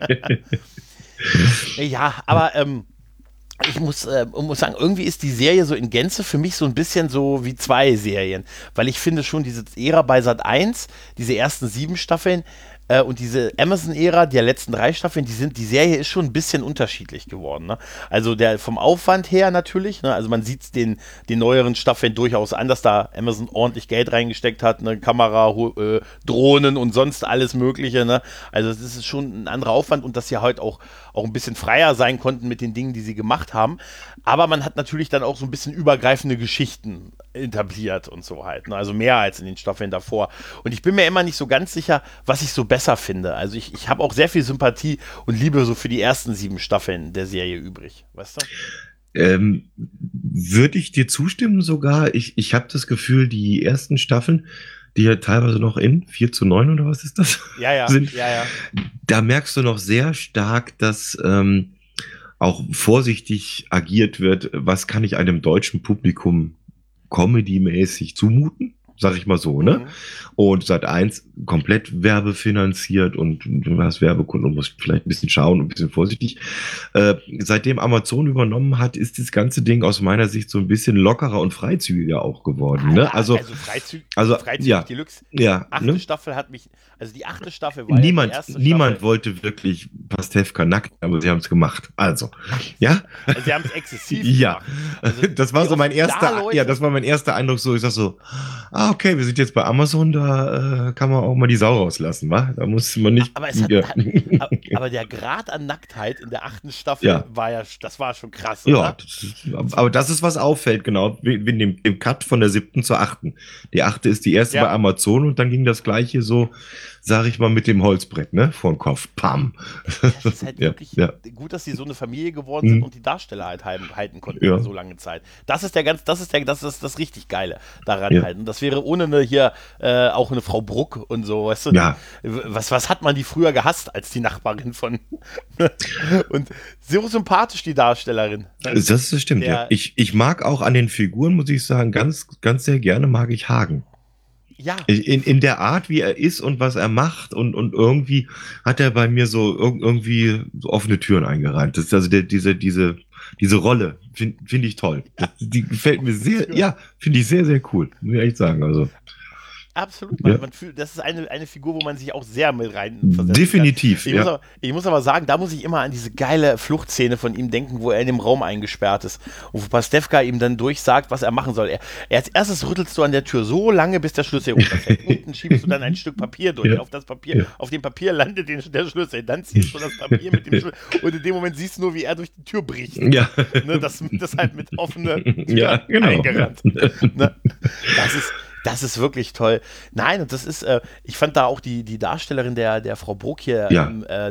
Ja, aber ich muss sagen, irgendwie ist die Serie so in Gänze für mich so ein bisschen so wie 2 Serien, weil ich finde schon diese Ära bei Sat.1, diese ersten 7 Staffeln und diese Amazon-Ära, der letzten 3 Staffeln, die Serie ist schon ein bisschen unterschiedlich geworden, ne? Also vom Aufwand her natürlich, ne? Also man sieht es den neueren Staffeln durchaus an, dass da Amazon ordentlich Geld reingesteckt hat, eine Kamera, Drohnen und sonst alles Mögliche, ne? Also das ist schon ein anderer Aufwand und dass sie halt auch ein bisschen freier sein konnten mit den Dingen, die sie gemacht haben. Aber man hat natürlich dann auch so ein bisschen übergreifende Geschichten etabliert und so halt, ne? Also mehr als in den Staffeln davor. Und ich bin mir immer nicht so ganz sicher, was ich so besser finde. Also ich habe auch sehr viel Sympathie und Liebe so für die ersten 7 Staffeln der Serie übrig, weißt du? Würde ich dir zustimmen sogar. Ich habe das Gefühl, die ersten Staffeln, die ja teilweise noch in 4:9 oder was ist das? Sind, da merkst du noch sehr stark, dass auch vorsichtig agiert wird, was kann ich einem deutschen Publikum comedy-mäßig zumuten? Sag ich mal so, ne? Und Sat.1 komplett werbefinanziert und du hast Werbekunden und musst vielleicht ein bisschen schauen und ein bisschen vorsichtig. Seitdem Amazon übernommen hat, ist das ganze Ding aus meiner Sicht so ein bisschen lockerer und freizügiger auch geworden, ne? Also Freizügig Deluxe. Ja, 8. Staffel hat mich, also die 8. Staffel war niemand, die erste niemand Staffel. Wollte wirklich Pastewka nackt, aber sie haben es gemacht. Also, ja? Also sie haben es exzessiv gemacht. Also das war so mein erster Eindruck, so, ich sag so, okay, wir sind jetzt bei Amazon, da kann man auch mal die Sau rauslassen, wa? Da muss man nicht. Aber der Grad an Nacktheit in der 8. Staffel das war schon krass, oder? Ja, aber das ist, was auffällt, genau, wegen dem Cut von der 7. zur 8. Die 8. ist die erste bei Amazon und dann ging das gleiche so, sag ich mal, mit dem Holzbrett, ne, vor den Kopf, pam. Das ist halt wirklich gut, dass sie so eine Familie geworden sind und die Darsteller halt halten konnten über so lange Zeit. Das ist das richtig Geile daran halt. Und das wäre ohne auch eine Frau Bruck und so, weißt du? Ja. Was hat man die früher gehasst als die Nachbarin von und so sympathisch, die Darstellerin. Das stimmt, ja. Ich mag auch an den Figuren, muss ich sagen, ganz, ganz sehr gerne mag ich Hagen. Ja. In der Art, wie er ist und was er macht und irgendwie hat er bei mir so irgendwie so offene Türen eingerannt. Das ist also diese Rolle finde ich toll. Die gefällt mir sehr, finde ich sehr, sehr cool. Muss ich echt sagen, also. Absolut, man fühlt, das ist eine Figur, wo man sich auch sehr mit rein versetzt. Definitiv, ich muss aber sagen, da muss ich immer an diese geile Fluchtszene von ihm denken, wo er in dem Raum eingesperrt ist und wo Pastewka ihm dann durchsagt, was er machen soll. Als erstes rüttelst du an der Tür so lange, bis der Schlüssel runterfällt. Unten schiebst du dann ein Stück Papier durch. Auf dem Papier landet der Schlüssel. Dann ziehst du das Papier mit dem Schlüssel und in dem Moment siehst du nur, wie er durch die Tür bricht. Ja. Ne, das halt mit offener Tür eingerannt. Ne? Das ist wirklich toll. Nein, und das ist, ich fand da auch die Darstellerin der Frau Bruck hier, Ja.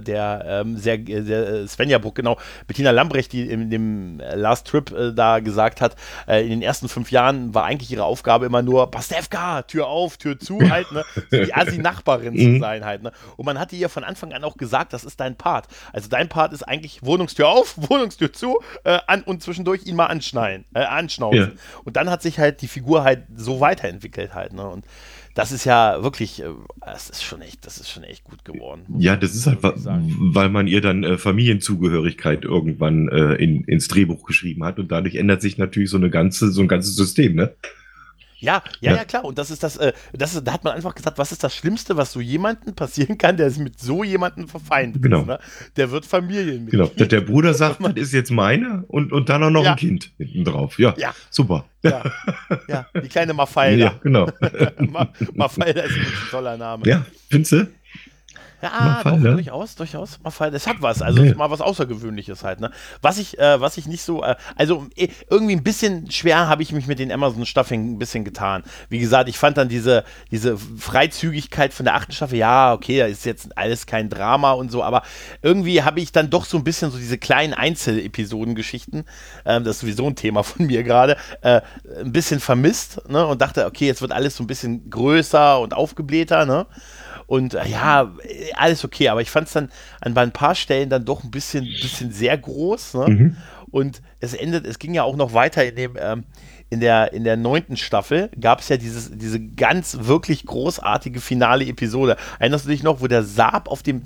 Svenja Bruck, genau, Bettina Lambrecht, die in dem Last Trip da gesagt hat, in den ersten 5 Jahren war eigentlich ihre Aufgabe immer nur, Pastewka, Tür auf, Tür zu, halt, ne? So die Assi-Nachbarin zu sein, halt, ne? Und man hatte ihr von Anfang an auch gesagt, das ist dein Part. Also dein Part ist eigentlich Wohnungstür auf, Wohnungstür zu, und zwischendurch ihn mal anschnauzen. Ja. Und dann hat sich halt die Figur halt so weiterentwickelt halt, ne? Und das ist ja wirklich, das ist schon echt gut geworden. Ja, das ist halt, weil man ihr dann Familienzugehörigkeit irgendwann ins Drehbuch geschrieben hat und dadurch ändert sich natürlich so ein ganzes System, ne? Ja, klar. Und da hat man einfach gesagt, was ist das Schlimmste, was so jemandem passieren kann, der mit so jemandem verfeindet Genau. ist, ne? Der wird Familienmitglied. Genau. Der Bruder sagt, das ist jetzt meine und dann auch noch ein Kind hinten drauf. Ja, super. Ja, die kleine Mafalda. Ja, genau. Mafalda ist ein toller Name. Ja, findest du? Ja, Mafalda? durchaus. Mafalda, es hat was. Also es ist mal was Außergewöhnliches halt. Ne? Was ich nicht so, also irgendwie ein bisschen schwer habe ich mich mit den Amazon-Staffeln ein bisschen getan. Wie gesagt, ich fand dann diese Freizügigkeit von der 8. Staffel, ja, okay, da ist jetzt alles kein Drama und so, aber irgendwie habe ich dann doch so ein bisschen so diese kleinen Einzelepisoden-Geschichten, das ist sowieso ein Thema von mir gerade, ein bisschen vermisst, ne? Und dachte, okay, jetzt wird alles so ein bisschen größer und aufgeblähter, ne? Und ja, alles okay, aber ich fand es dann an ein paar Stellen dann doch ein bisschen sehr groß. Ne? Mhm. Und es ging ja auch noch weiter in der 9. Staffel gab es ja diese ganz wirklich großartige finale Episode. Erinnerst du dich noch, wo der Saab auf dem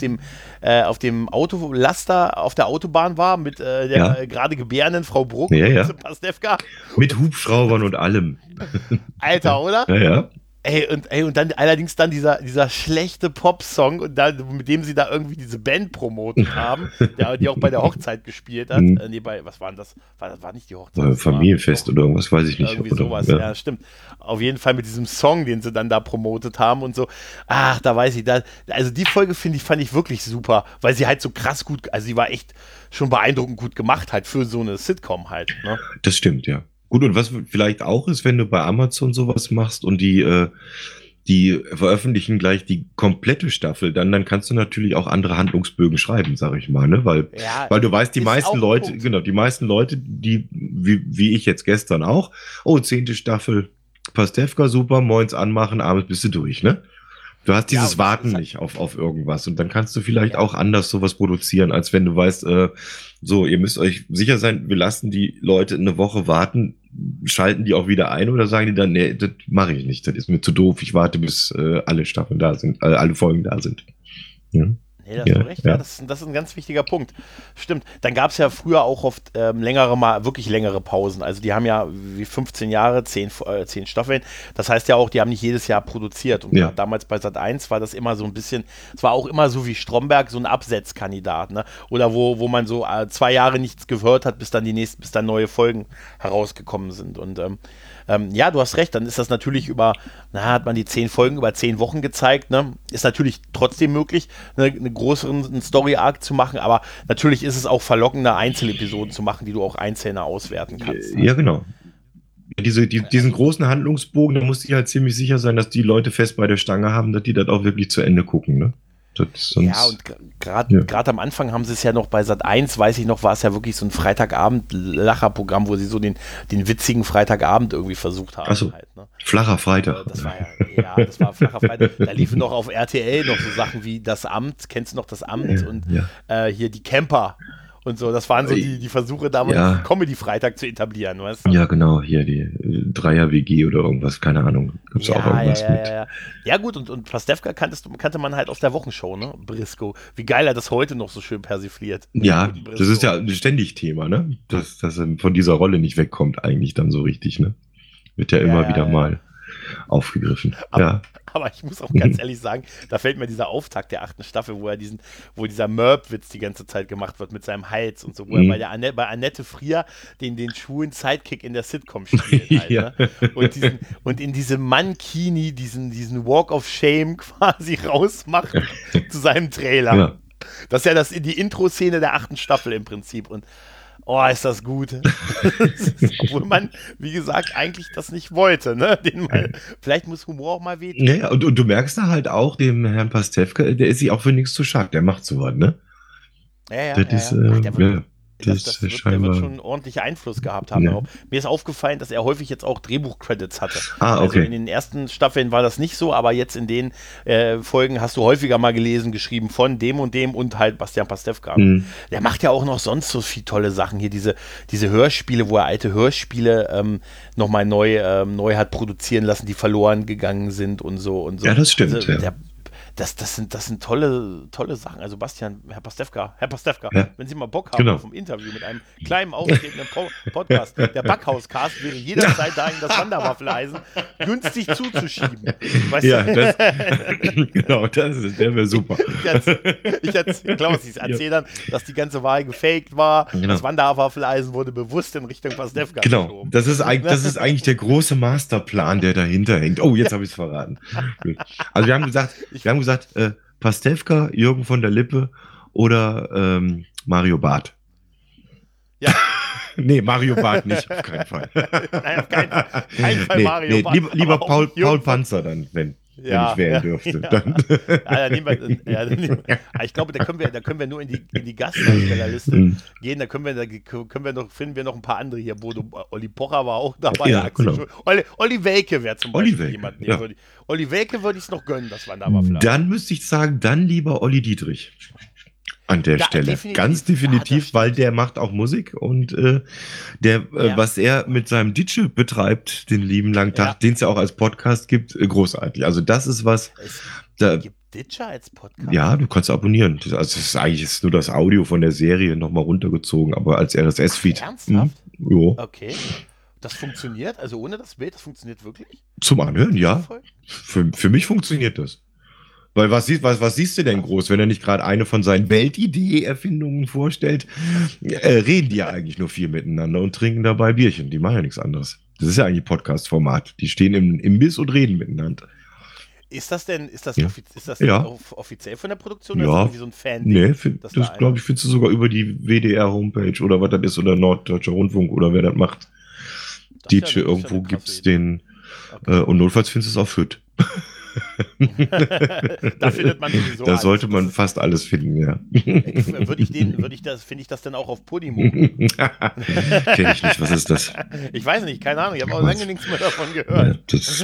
Autolaster auf der Autobahn war mit der gerade gebärenden Frau Bruck und Pastewka? Mit Hubschraubern und allem. Alter, oder? Ja. Und dann allerdings dann dieser schlechte Pop-Song und dann, mit dem sie da irgendwie diese Band promotet haben, die auch bei der Hochzeit gespielt hat. Was war denn das? War nicht die Hochzeit. Familienfest oder irgendwas, weiß ich nicht. Irgendwie sowas, ja, stimmt. Auf jeden Fall mit diesem Song, den sie dann da promotet haben und so. Ach, da weiß ich, also die Folge fand ich wirklich super, weil sie halt so krass gut, also sie war echt schon beeindruckend gut gemacht halt für so eine Sitcom halt. Ne? Das stimmt, ja. Gut, und was vielleicht auch ist, wenn du bei Amazon sowas machst und die veröffentlichen gleich die komplette Staffel, dann kannst du natürlich auch andere Handlungsbögen schreiben, sag ich mal, ne? Weil du weißt, die meisten Leute, die, wie ich jetzt gestern auch, 10. Staffel, Pastewka, super, moins anmachen, abends bist du durch, ne? Du hast dieses Warten nicht auf irgendwas und dann kannst du vielleicht auch anders sowas produzieren, als wenn du weißt, ihr müsst euch sicher sein, wir lassen die Leute eine Woche warten, schalten die auch wieder ein oder sagen die dann, nee, das mache ich nicht, das ist mir zu doof, ich warte, bis alle Staffeln da sind, alle Folgen da sind. Ja. Nee, da hast du recht, das ist ein ganz wichtiger Punkt. Stimmt. Dann gab es ja früher auch oft wirklich längere Pausen. Also die haben ja wie 15 Jahre, 10 Staffeln. Das heißt ja auch, die haben nicht jedes Jahr produziert. Und damals bei Sat.1 war das immer so ein bisschen, es war auch immer so wie Stromberg, so ein Absetzkandidat, ne? Oder wo man so 2 Jahre nichts gehört hat, bis dann neue Folgen herausgekommen sind. Und ja, du hast recht, dann ist das natürlich hat man die 10 Folgen über 10 Wochen gezeigt, ne? Ist natürlich trotzdem möglich, einen größeren Story-Arc zu machen, aber natürlich ist es auch verlockender, Einzelepisoden zu machen, die du auch einzelner auswerten kannst. Ja, genau. Diesen großen Handlungsbogen, da musst du halt ziemlich sicher sein, dass die Leute fest bei der Stange haben, dass die das auch wirklich zu Ende gucken, ne? Ja, und gerade am Anfang haben sie es ja noch bei Sat.1, weiß ich noch, war es ja wirklich so ein Freitagabend-Lacherprogramm, wo sie so den witzigen Freitagabend irgendwie versucht haben. Achso, halt, ne? Flacher Freitag. Das war flacher Freitag. Da liefen noch auf RTL noch so Sachen wie Das Amt, kennst du noch Das Amt? Und hier die Camper und so. Das waren so die Versuche damals, Comedy-Freitag zu etablieren, weißt du? Ja, genau, hier die Dreier-WG oder irgendwas, keine Ahnung. Gibt's auch irgendwas mit. Ja gut, und Pastewka kannte man halt aus der Wochenshow, ne? Briscoe. Wie geil er das heute noch so schön persifliert. Ja, das ist ja ständig Thema, ne? Dass er von dieser Rolle nicht wegkommt eigentlich dann so richtig, ne? Wird ja immer wieder mal aufgegriffen. Aber ich muss auch ganz ehrlich sagen, da fällt mir dieser Auftakt der 8. Staffel, wo dieser Merp-Witz die ganze Zeit gemacht wird mit seinem Hals und so, wo er bei Annette Frier den schwulen Sidekick in der Sitcom spielt. Halt, ne? Und in diesem Mankini diesen Walk of Shame quasi rausmacht zu seinem Trailer. Ja. Das ist ja die Intro-Szene der 8. Staffel im Prinzip. Und Oh, ist das gut. Obwohl man, wie gesagt, eigentlich das nicht wollte. Ne? Vielleicht muss Humor auch mal wehtun. Ja, und du merkst da halt auch, dem Herrn Pastewka, der ist sich auch für nichts zu schade. Der macht sowas, ne? Ja. Das ist, Ach, der wird, ja, das ist der scheinbar. wird schon ordentlich Einfluss gehabt haben Ja. darauf. Mir ist aufgefallen, dass er häufig jetzt auch Drehbuch-Credits hatte. Ah, Also okay. in den ersten Staffeln war das nicht so, aber jetzt in den Folgen hast du häufiger mal gelesen, geschrieben von dem und halt Bastian Pastewka. Mhm. Der macht ja auch noch sonst so viele tolle Sachen hier, diese Hörspiele, wo er alte Hörspiele nochmal neu hat produzieren lassen, die verloren gegangen sind und so. Ja, das stimmt. Also, Ja. das sind tolle Sachen. Also Bastian, Herr Pastewka, Ja. wenn Sie mal Bock haben Genau. auf ein Interview mit einem kleinen, auftretenden Podcast, der Backhauscast wäre jederzeit da, Ihnen das Wanderwaffeleisen günstig zuzuschieben. Weißt Ja, du? genau, der wäre super. Klaus erzählt dann, dass die ganze Wahl gefaked war. Genau. Das Wanderwaffeleisen wurde bewusst in Richtung Pastewka Genau, geschoben. das ist eigentlich der große Masterplan, der dahinter hängt. Oh, jetzt habe ich es verraten. Also wir haben gesagt, Pastewka, Jürgen von der Lippe oder Mario Barth. Ja. Nee, Mario Barth nicht, auf keinen Fall. Nein, auf keinen Fall Mario Barth. Lieber Aber auch Paul Jürgen Panzer dann, wenn Ja, ich wählen ja, dürfte. ja. Dann. Dann nehmen wir, ich glaube, da können wir nur in die Gastdarstellerliste Mhm. gehen. Da finden wir noch ein paar andere hier. Olli Pocher war auch dabei. Ja, Axel genau. Schul- Olli Welke wäre zum Olli Beispiel Welke, jemand. ja. Olli Welke würde ich es noch gönnen, das Wanderwaffel. Dann müsste ich sagen, dann lieber Olli Dietrich. An der Ja, Stelle. definitiv. Ganz Ja, definitiv, das weil der macht auch Musik und was er mit seinem DJ betreibt, den lieben langen Tag, Ja. den es ja auch als Podcast gibt, großartig. Also das ist was, Es da, gibt Ditcher als Podcast. ja, du kannst abonnieren. Das ist eigentlich ist nur das Audio von der Serie nochmal runtergezogen, aber als RSS-Feed. Ernsthaft? Jo. Okay. Das funktioniert, also ohne das Bild, das funktioniert wirklich? Zum Anhören, ja. Voll? Für mich funktioniert das. Weil was siehst du denn groß, wenn er nicht gerade eine von seinen Weltidee-Erfindungen vorstellt? Reden die ja eigentlich nur viel miteinander und trinken dabei Bierchen. Die machen ja nichts anderes. Das ist ja eigentlich Podcast-Format. Die stehen im Imbiss und reden miteinander. Ist das Ja. denn offiziell von der Produktion oder Ja. ist das irgendwie so ein Fan? Nee, dass das da glaube ich, findest du sogar über die WDR-Homepage oder was das ist oder Norddeutscher Rundfunk oder wer das macht. Das ist ja DJ, eine irgendwo krasse gibt's Idee. den Okay. und notfalls findest du es auf Fürth. Da findet man sowieso Da alles. sollte man fast alles finden, ja. Finde ich das denn auch auf Podimo? Kenn ich nicht, was ist das? Ich weiß nicht, keine Ahnung, ich habe auch lange nichts mehr davon gehört.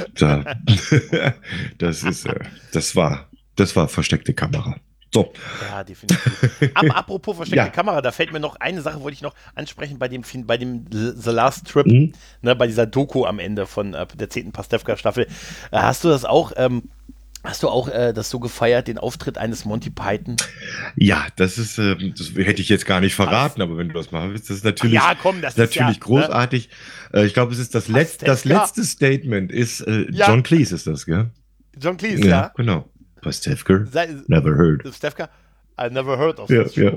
Das war versteckte Kamera. So. Ja, definitiv. Aber apropos versteckte Ja. Kamera, da fällt mir noch eine Sache, wollte ich noch ansprechen bei dem The Last Trip, Mhm. ne, bei dieser Doku am Ende von der 10. Pastewka-Staffel. Hast du das auch das so gefeiert, den Auftritt eines Monty Python? Ja, das hätte ich jetzt gar nicht verraten, aber wenn du das machen willst, das ist natürlich, Ja, komm, das ist natürlich ja, großartig. Ich glaube, es ist das letzte Statement ist, Ja. John Cleese ist das, gell? John Cleese, ja. Genau. Pastewka, Sei- never heard. Pastewka, I never heard of Ja, this ja. show.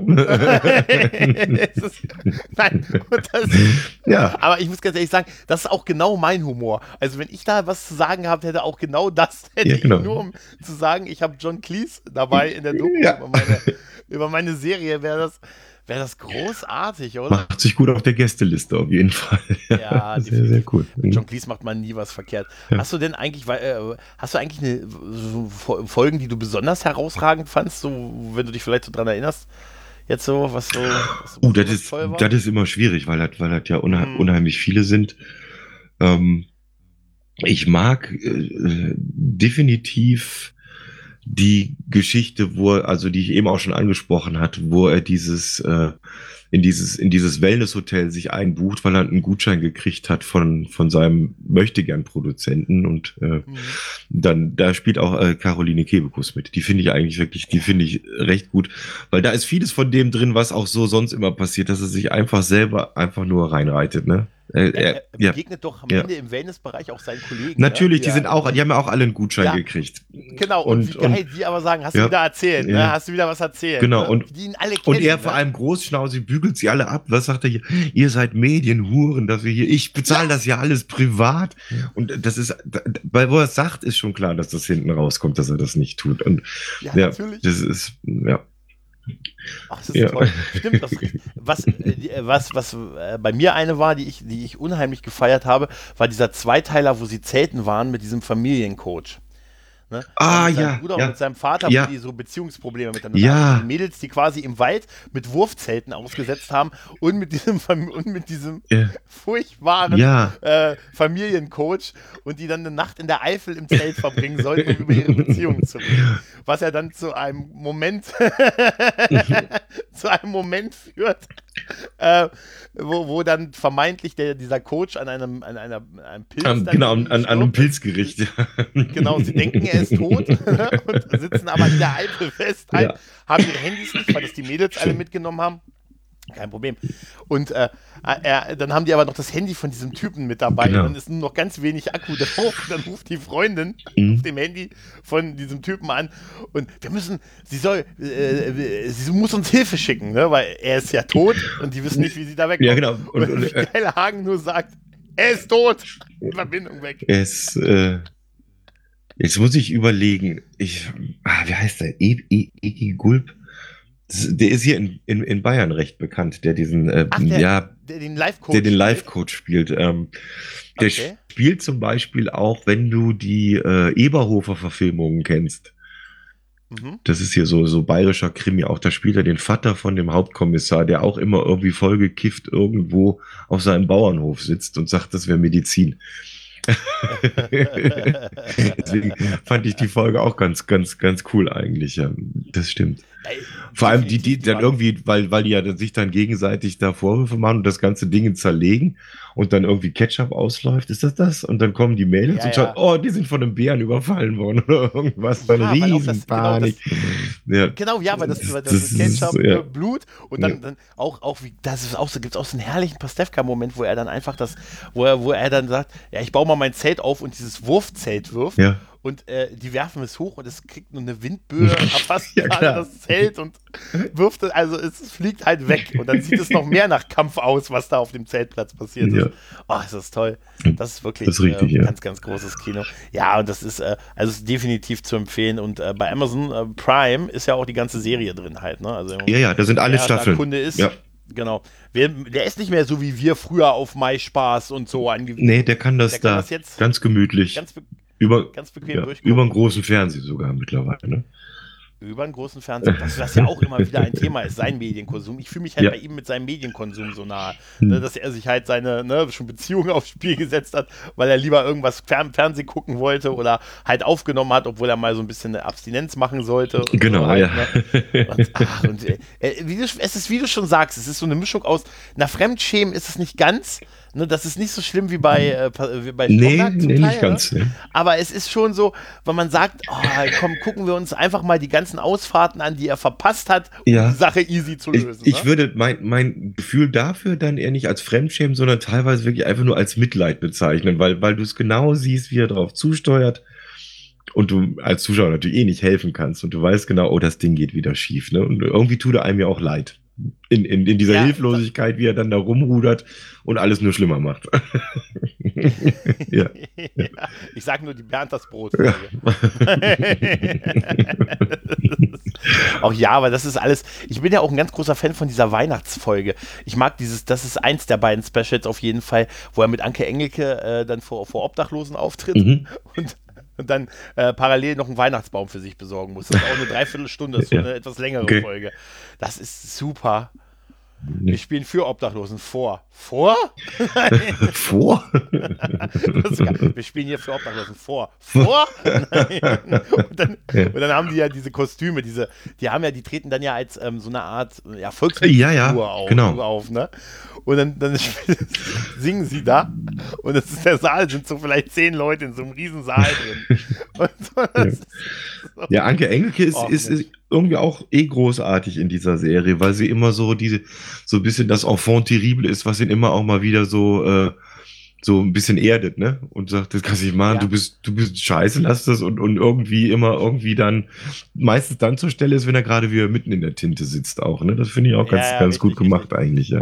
Nein, und Ja. aber ich muss ganz ehrlich sagen, das ist auch genau mein Humor. Also wenn ich da was zu sagen gehabt hätte, auch genau das hätte Ja, genau. ich nur, um zu sagen, ich habe John Cleese dabei in der Doku Ja. über meine Serie, wäre das großartig, oder? Macht sich gut auf der Gästeliste auf jeden Fall. Ja, sehr, sehr cool. Mit John Cleese macht man nie was verkehrt. Ja. Hast du denn eigentlich, so Folgen, die du besonders herausragend fandst, so, wenn du dich vielleicht so dran erinnerst? Jetzt so, was Das toll war? ist immer schwierig, weil das ja unheimlich viele sind. Ich mag definitiv die Geschichte, die ich eben auch schon angesprochen hatte, wo er in dieses Wellness-Hotel sich einbucht, weil er einen Gutschein gekriegt hat von seinem Möchtegern-Produzenten und dann, da spielt auch Caroline Kebekus mit. Die finde ich recht gut, weil da ist vieles von dem drin, was auch so sonst immer passiert, dass er sich einfach nur reinreitet, ne? Er Ja. begegnet doch am Ja. Ende im Wellnessbereich auch seinen Kollegen. Natürlich, ne? die haben ja auch alle einen Gutschein Ja. gekriegt. Genau, und wie geil die aber sagen, hast du Ja. wieder erzählt, ne? Ja. Hast du wieder was erzählt. Genau, ne? und- die ihn alle kennen. Und er vor allem großschnauzig bügelt sie alle ab. Was sagt er hier? Ihr seid Medienhuren, dass wir hier, ich bezahle das ja alles privat. Und das ist, weil wo er es sagt, ist schon klar, dass das hinten rauskommt, dass er das nicht tut. Und Ja, ja, natürlich. das ist, ja. Ach, das ist Ja. toll. Stimmt, was bei mir eine war, die ich unheimlich gefeiert habe, war dieser Zweiteiler, wo sie zelten waren mit diesem Familiencoach. Ne? Ah, Mit seinem ja, Bruder und mit ja, seinem Vater, wo ja, die so Beziehungsprobleme miteinander hatten. Und die ja, Mädels, die quasi im Wald mit Wurfzelten ausgesetzt haben und mit diesem ja, furchtbaren ja. Familiencoach und die dann eine Nacht in der Eifel im Zelt verbringen sollten, um über ihre Beziehung zu reden. Was ja dann zu einem Moment, zu einem Moment führt, äh, wo dann vermeintlich dieser Coach an einem Pilz dann Genau, irgendwie an einem stirbt. Pilzgericht. Genau, sie denken, er ist tot und sitzen aber in der Eifel fest halt, Ja, haben ihre Handys nicht, weil das die Mädels alle mitgenommen haben. Kein Problem. Und dann haben die aber noch das Handy von diesem Typen mit dabei und genau. dann ist nur noch ganz wenig Akku drauf. Dann ruft die Freundin auf Mhm. dem Handy von diesem Typen an und sie muss uns Hilfe schicken, ne? Weil er ist ja tot und die wissen nicht, wie sie da Ja, wegkommen. genau. Und wie geil Hagen nur sagt, er ist tot, Verbindung weg. Es, jetzt muss ich überlegen. Wie heißt der? Egi Gulb? Der ist hier in Bayern recht bekannt, der diesen, Ach, ja, den der Live-Coach den spielt. Live-Coach spielt. Der Okay. spielt zum Beispiel auch, wenn du die Eberhofer-Verfilmungen kennst. Mhm. Das ist hier so bayerischer Krimi. Auch da spielt er den Vater von dem Hauptkommissar, der auch immer irgendwie vollgekifft irgendwo auf seinem Bauernhof sitzt und sagt, das wäre Medizin. Deswegen fand ich die Folge auch ganz, ganz, ganz cool eigentlich. Ja, das stimmt. Ey, Vor allem die definitiv, die dann waren. irgendwie, weil die ja dann sich dann gegenseitig da Vorwürfe machen und das ganze Ding zerlegen und dann irgendwie Ketchup ausläuft. Ist das das? Und dann kommen die Mädels Ja, und schauen, ja. oh, die sind von einem Bären überfallen worden oder irgendwas. So eine Ja, weil auch Riesenpanik. Ja, genau, ja, weil das ist, Ketchup, ja, Blut und ja, dann auch wie, das ist auch so, gibt es auch so einen herrlichen Pastewka-Moment, wo er dann einfach wo er dann sagt, ja, ich baue mal mein Zelt auf und dieses Wurfzelt wirft ja. und die werfen es hoch und es kriegt nur eine Windböe, erfasst Ja, gerade klar. das Zelt und wirft es, also es fliegt halt weg und dann sieht es noch mehr nach Kampf aus, was da auf dem Zeltplatz passiert Ja, ist. Oh, ist das toll. Das ist wirklich das ist richtig, ja. ganz, ganz großes Kino. Ja, und das ist, also ist definitiv zu empfehlen. Und bei Amazon Prime ist ja auch die ganze Serie drin halt, ne? Also Ja, ja, da sind alle wer da Staffeln. Kunde ist, Ja. genau. Der ist nicht mehr so wie wir früher auf MySpaß und so angewiesen. Nee, der kann Der das kann da das jetzt ganz gemütlich ganz, be über, ganz bequem ja, durchgucken. über einen großen Fernseher sogar mittlerweile, ne? Über einen großen Fernseher, was ja auch immer wieder ein Thema ist, sein Medienkonsum. Ich fühle mich halt Ja. bei ihm mit seinem Medienkonsum so nahe, Hm. ne, dass er sich halt seine schon Beziehung aufs Spiel gesetzt hat, weil er lieber irgendwas Fernsehen gucken wollte oder halt aufgenommen hat, obwohl er mal so ein bisschen eine Abstinenz machen sollte. Und Genau, so halt, ja. ne? Es ist, wie du schon sagst, es ist so eine Mischung aus, Fremdschämen ist es nicht ganz, ne, das ist nicht so schlimm wie bei Nee, Stromberg zum nee, Teil, nicht ganz. ne? Ne? Aber es ist schon so, wenn man sagt, oh, komm, gucken wir uns einfach mal die ganzen Ausfahrten an, die er verpasst hat, um Ja. die Sache easy zu lösen. Ich Ne? würde mein Gefühl dafür dann eher nicht als Fremdschämen, sondern teilweise wirklich einfach nur als Mitleid bezeichnen, weil du es genau siehst, wie er drauf zusteuert und du als Zuschauer natürlich eh nicht helfen kannst und du weißt genau, oh, das Ding geht wieder schief. Ne? Und irgendwie tut er einem ja auch leid. In dieser Ja, Hilflosigkeit, wie er dann da rumrudert und alles nur schlimmer macht. Ja. ja, ich sage nur die Bernd das Brot. Ja. Auch ja, aber das ist alles. Ich bin ja auch ein ganz großer Fan von dieser Weihnachtsfolge. Ich mag das ist eins der beiden Specials auf jeden Fall, wo er mit Anke Engelke dann vor Obdachlosen auftritt Mhm. und dann parallel noch einen Weihnachtsbaum für sich besorgen muss. Das ist auch eine Dreiviertelstunde, das ist so Ja. eine etwas längere Okay. Folge. Das ist super. Wir spielen für Obdachlosen vor. Vor? Vor? Das ist geil. Wir spielen hier für Obdachlosen vor. Vor? Nein. Und dann haben die ja diese Kostüme, die treten dann ja als so eine Art Volkslied Ja, ja, genau. auf, ne? Und dann singen sie da und das ist der Saal, sind so vielleicht 10 Leute in so einem riesen Saal drin. Und so, das ist so. Ja, Anke Engelke ist, Och, ist, Mensch. ist irgendwie auch großartig in dieser Serie, weil sie immer so ein bisschen das Enfant terrible ist, was ihn immer auch mal wieder so ein bisschen erdet, ne? Und sagt, das kannst du nicht machen, Ja. du bist scheiße, lass das und irgendwie immer irgendwie dann, meistens dann zur Stelle ist, wenn er gerade wieder mitten in der Tinte sitzt auch, ne? Das finde ich auch ganz, Ja, ganz gut richtig, gemacht eigentlich, ja.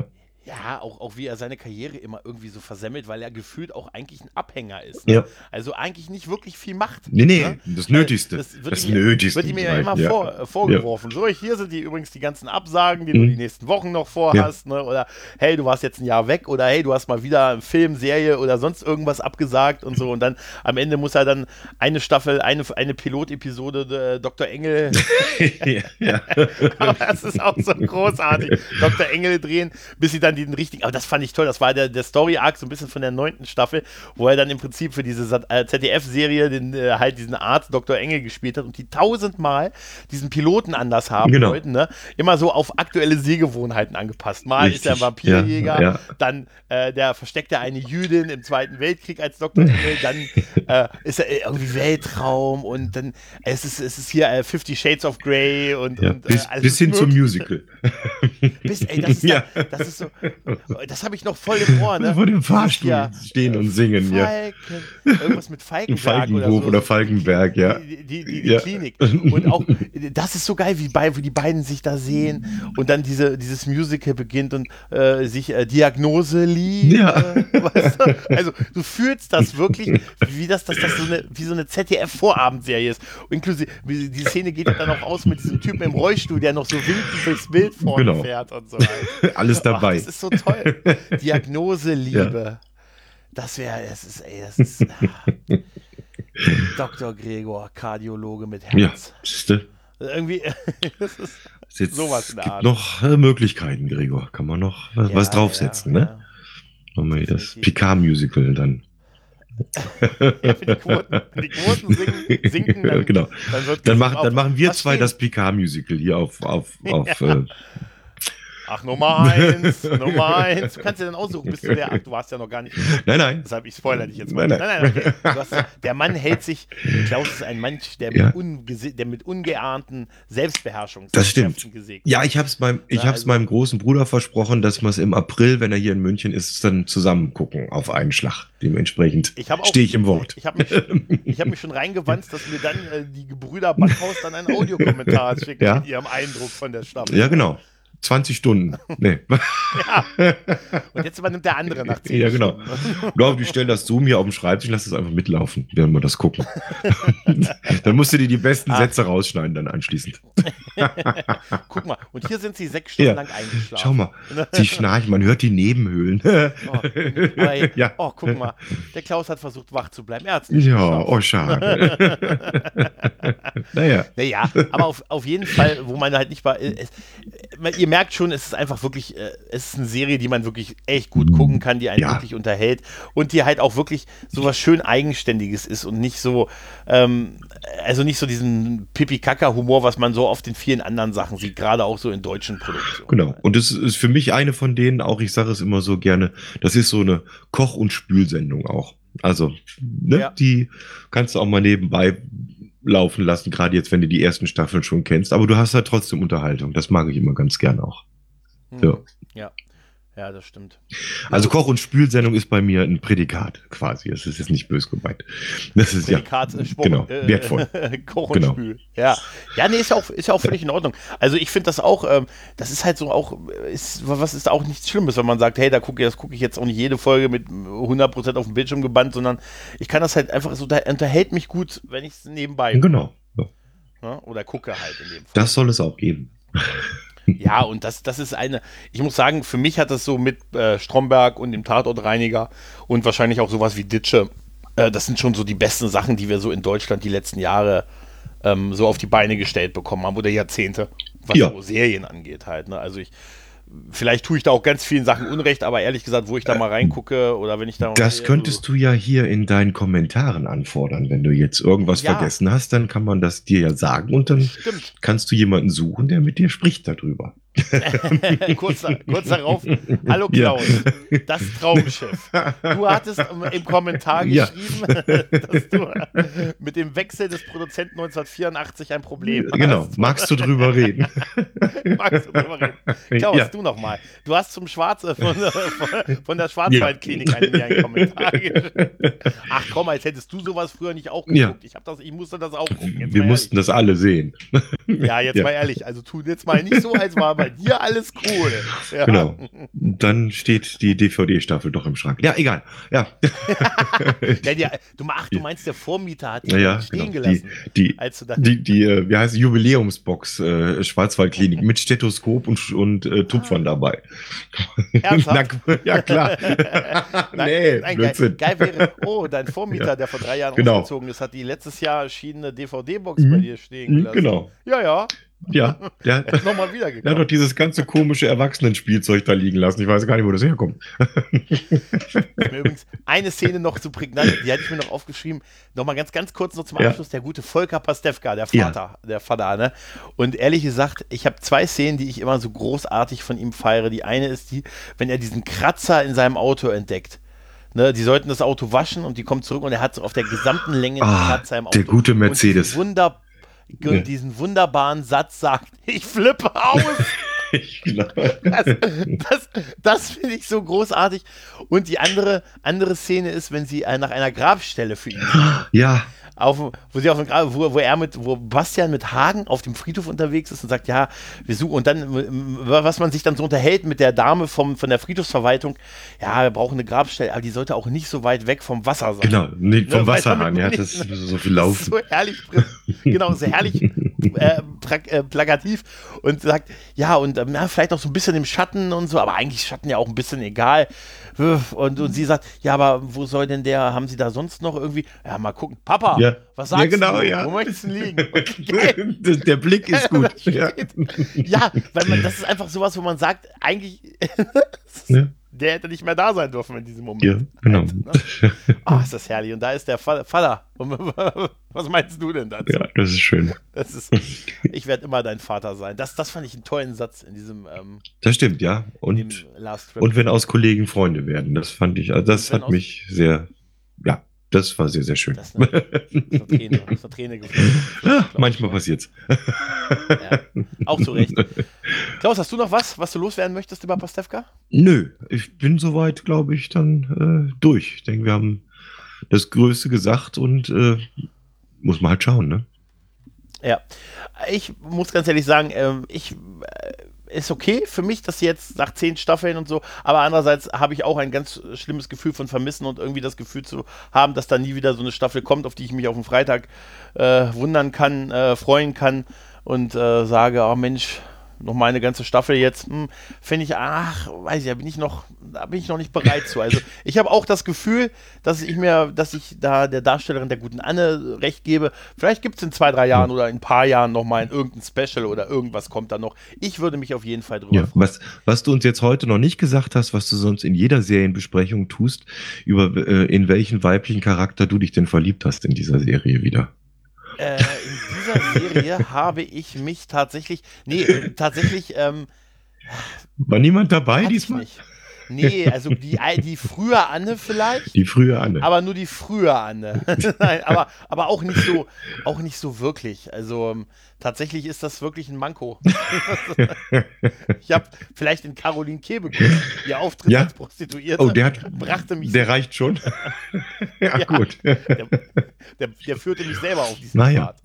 Ja, auch wie er seine Karriere immer irgendwie so versemmelt, weil er gefühlt auch eigentlich ein Abhänger ist. Ne? Ja. Also eigentlich nicht wirklich viel macht. Nee, Ne? das Nötigste. Das Das Nötigste. wird ihm ja immer Ja. vorgeworfen. So, hier sind übrigens die ganzen Absagen, die du Mhm. die nächsten Wochen noch vorhast. Ne? Oder hey, du warst jetzt ein Jahr weg. Oder hey, du hast mal wieder einen Film, Serie oder sonst irgendwas abgesagt und so. Und dann am Ende muss er dann eine Staffel, eine Pilotepisode Dr. Engel. Ja. Aber das ist auch so großartig. Dr. Engel drehen, bis sie dann den richtigen. Aber das fand ich toll. Das war der Story-Arc so ein bisschen von der 9. Staffel, wo er dann im Prinzip für diese ZDF-Serie halt diesen Arzt Dr. Engel gespielt hat und die 1000-mal diesen Piloten anders haben wollten. Ne? Immer so auf aktuelle Sehgewohnheiten angepasst. Mal Richtig. ist er ein Vampirjäger, Ja. dann der versteckte eine Jüdin im Zweiten Weltkrieg als Dr. Engel, dann ist er irgendwie Weltraum und dann es ist hier 50 Shades of Grey und bis hin zum Musical. Das ist so, das habe ich noch voll im Ohr, ne? Vor dem Fahrstuhl stehen und singen, irgendwas mit Falkenberg oder Falkenberg, ja. Die Klinik. Und auch, das ist so geil, wie die beiden sich da sehen und dann dieses Musical beginnt und sich Diagnose liegt. Ja. Weißt du? Also du fühlst das wirklich, wie das so eine ZDF-Vorabendserie ist. Inklusive, die Szene geht dann auch aus mit diesem Typen im Rollstuhl, der noch so winkend durchs Bild vorne fährt und so weiter. Alles dabei. Das ist so toll. Diagnose Liebe. Das ist Dr. Gregor, Kardiologe mit Herz. Ja, siehste. Irgendwie, das ist Jetzt sowas in der Art. noch Möglichkeiten, Gregor. Kann man noch was draufsetzen, ne? Machen wir das Picard-Musical dann. Ja, für die Quoten sinken, dann, genau. Dann machen wir zwei stehen? das Picard-Musical hier auf Ach, Nummer 1. Du kannst dir dann aussuchen, bist du du warst ja noch gar nicht. Nein. Deshalb, ich spoilere dich jetzt mal. Nein. Okay. Der Mann hält sich, Klaus ist ein Mensch, der mit ungeahnten Selbstbeherrschungskräften gesegnet ist. Ja, ich hab's meinem großen Bruder versprochen, dass wir es im April, wenn er hier in München ist, dann zusammen gucken auf einen Schlag. Dementsprechend stehe ich im Wort. Ich hab mich schon reingewandt, dass mir dann die Gebrüder Backhaus dann einen Audiokommentar schicken mit ihrem Eindruck von der Staffel. Ja, genau. 20 Stunden. Nee. Ja. Und jetzt übernimmt der andere nach 10 Ja, genau. Stunden. Glaub, die stellen das Zoom hier auf dem Schreibtisch und lass es einfach mitlaufen, während wir das gucken. Dann musst du dir die besten Sätze rausschneiden dann anschließend. Guck mal, und hier sind sie 6 Stunden lang eingeschlafen. Schau mal, sie schnarchen, man hört die Nebenhöhlen. Guck mal, der Klaus hat versucht, wach zu bleiben. Er hat's nicht geschafft. Schade. Naja, aber auf jeden Fall, wo man halt nicht war, ihr merkt schon, es ist einfach wirklich, es ist eine Serie, die man wirklich echt gut gucken kann, die einen wirklich unterhält und die halt auch wirklich so was schön Eigenständiges ist und nicht so, also nicht so diesen Pipi-Kaka-Humor, was man so oft in vielen anderen Sachen sieht, gerade auch so in deutschen Produktionen. Genau, und das ist für mich eine von denen, auch ich sage es immer so gerne, das ist so eine Koch- und Spülsendung auch. Also, die kannst du auch mal nebenbei laufen lassen, gerade jetzt, wenn du die ersten Staffeln schon kennst. Aber du hast halt trotzdem Unterhaltung. Das mag ich immer ganz gern auch. Ja, das stimmt. Also Koch- und Spülsendung ist bei mir ein Prädikat quasi. Das ist jetzt nicht böse gemeint. Das ist Prädikat, genau, wertvoll. Koch und Spül. Ja, nee, ist ja auch völlig in Ordnung. Also ich finde das auch, das ist halt so auch, was ist auch nichts Schlimmes, wenn man sagt, hey, das gucke ich jetzt auch nicht jede Folge mit 100% auf dem Bildschirm gebannt, sondern ich kann das halt einfach so, da unterhält mich gut, wenn ich es nebenbei genau. Ja, oder gucke halt in dem Fall. Das soll es auch geben. Ja, und das ist ich muss sagen, für mich hat das so mit Stromberg und dem Tatortreiniger und wahrscheinlich auch sowas wie Ditsche, das sind schon so die besten Sachen, die wir so in Deutschland die letzten Jahre so auf die Beine gestellt bekommen haben oder Jahrzehnte, was so Serien angeht halt. Ne? Also vielleicht tue ich da auch ganz vielen Sachen Unrecht, aber ehrlich gesagt, wo ich da mal reingucke oder wenn ich da... Das könntest du ja hier in deinen Kommentaren anfordern. Wenn du jetzt irgendwas vergessen hast, dann kann man das dir ja sagen und dann kannst du jemanden suchen, der mit dir spricht darüber. kurz darauf, hallo Klaus, das Traumschiff. Du hattest im Kommentar geschrieben, dass du mit dem Wechsel des Produzenten 1984 ein Problem hast. Genau, magst du drüber reden? Klaus, du nochmal. Du hast zum von der Schwarzwaldklinik einen Kommentar geschrieben. Ach komm, als hättest du sowas früher nicht auch geguckt. Ich musste das auch gucken. Wir mussten das alle sehen. Ja, jetzt mal ehrlich, also tu jetzt mal nicht so, als war bei bei dir alles cool. Ja. Genau. Dann steht die DVD-Staffel doch im Schrank. Ja, egal. Ja. Du meinst, der Vormieter hat die stehen genau. gelassen. Wie heißt Jubiläumsbox, Schwarzwaldklinik mit Stethoskop und Tupfern dabei. Ernsthaft? Ja, klar. Nein, geil wäre, dein Vormieter, der vor 3 Jahren ausgezogen ist, hat die letztes Jahr erschienene DVD-Box bei dir stehen gelassen. Genau. Ja. Ja, der ist nochmal wiedergekommen. Der hat doch dieses ganze komische Erwachsenenspielzeug da liegen lassen. Ich weiß gar nicht, wo das herkommt. Mir übrigens eine Szene noch so prägnant, die hatte ich mir noch aufgeschrieben. Nochmal ganz kurz noch zum Abschluss. Der gute Volker Pastewka, der Vater, ne? Und ehrlich gesagt, ich habe 2 Szenen, die ich immer so großartig von ihm feiere. Die eine ist die, wenn er diesen Kratzer in seinem Auto entdeckt. Ne, die sollten das Auto waschen und die kommen zurück und er hat so auf der gesamten Länge einen Kratzer im Auto. Der gute Mercedes. Und diesen wunderbaren Satz sagt, ich flippe aus. Das finde ich so großartig. Und die andere Szene ist, wenn sie nach einer Grabstelle für ihn suchen. Ja. Wo Bastian mit Hagen auf dem Friedhof unterwegs ist und sagt, ja, wir suchen, und dann, was man sich dann so unterhält mit der Dame von der Friedhofsverwaltung, ja, wir brauchen eine Grabstelle, aber die sollte auch nicht so weit weg vom Wasser sein. Genau, nicht vom Wasserhahn, ja, das ist so viel Laufen. So herrlich, so herrlich plakativ und sagt, ja, und vielleicht auch so ein bisschen im Schatten und so, aber eigentlich Schatten ja auch ein bisschen egal. Und sie sagt, ja, aber wo soll denn haben Sie da sonst noch irgendwie, ja, mal gucken, Papa, was sagst du? Wo möchtest du liegen? Der Blick ist gut. Ja, weil das ist einfach sowas, wo man sagt, eigentlich der hätte nicht mehr da sein dürfen in diesem Moment. Ja, genau. Ist das herrlich. Und da ist der Vater. Was meinst du denn dazu? Ja, das ist schön. Ich werde immer dein Vater sein. Das fand ich einen tollen Satz in diesem das stimmt, ja. Und wenn aus Kollegen Freunde werden, das fand ich, das hat mich sehr, das war sehr, sehr schön. Das ist eine Träne geflossen. Ja, manchmal passiert's. Ja, auch zu Recht. Klaus, hast du noch was du loswerden möchtest über Pastewka? Nö, ich bin soweit, glaube ich, dann durch. Ich denke, wir haben das Größte gesagt und muss man halt schauen, ne? Ja, ich muss ganz ehrlich sagen, ist okay für mich, dass jetzt nach 10 Staffeln und so, aber andererseits habe ich auch ein ganz schlimmes Gefühl von Vermissen und irgendwie das Gefühl zu haben, dass da nie wieder so eine Staffel kommt, auf die ich mich auf den Freitag wundern kann, freuen kann und sage, oh Mensch, noch mal eine ganze Staffel jetzt, finde ich, weiß ich, da bin ich noch nicht bereit zu. Also ich habe auch das Gefühl, dass ich da der Darstellerin der guten Anne recht gebe. Vielleicht gibt es in 2-3 Jahren oder in ein paar Jahren noch mal irgendein Special oder irgendwas kommt da noch. Ich würde mich auf jeden Fall drüber freuen. Was du uns jetzt heute noch nicht gesagt hast, was du sonst in jeder Serienbesprechung tust, in welchen weiblichen Charakter du dich denn verliebt hast in dieser Serie wieder. In dieser Serie habe ich mich tatsächlich, war niemand dabei diesmal? Nicht. Nee, also die frühe Anne vielleicht. Die frühe Anne. Aber nur die frühe Anne. Nein, aber auch nicht so wirklich. Also tatsächlich ist das wirklich ein Manko. Ich habe vielleicht in Caroline Kebekus ihr Auftritt als Prostituierte brachte mich. Der reicht schon. Ja, gut. Der führte mich selber auf diesen Pfad.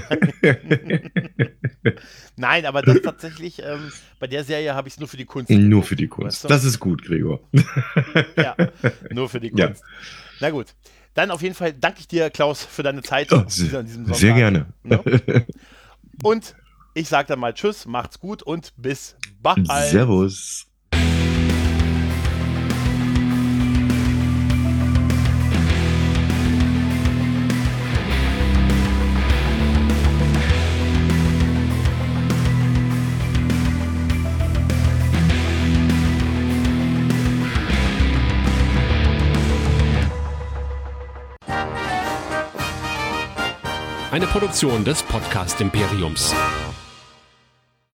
Nein, aber das tatsächlich, bei der Serie habe ich es nur für die Kunst. Nur für die Kunst. Weißt du? Das ist gut, Gregor. Ja, nur für die Kunst. Ja. Na gut. Dann auf jeden Fall danke ich dir, Klaus, für deine Zeit an diesem Sonntag. Sehr gerne. Ja? Und ich sage dann mal Tschüss, macht's gut und bis bald. Servus. Eine Produktion des Podcast Imperiums.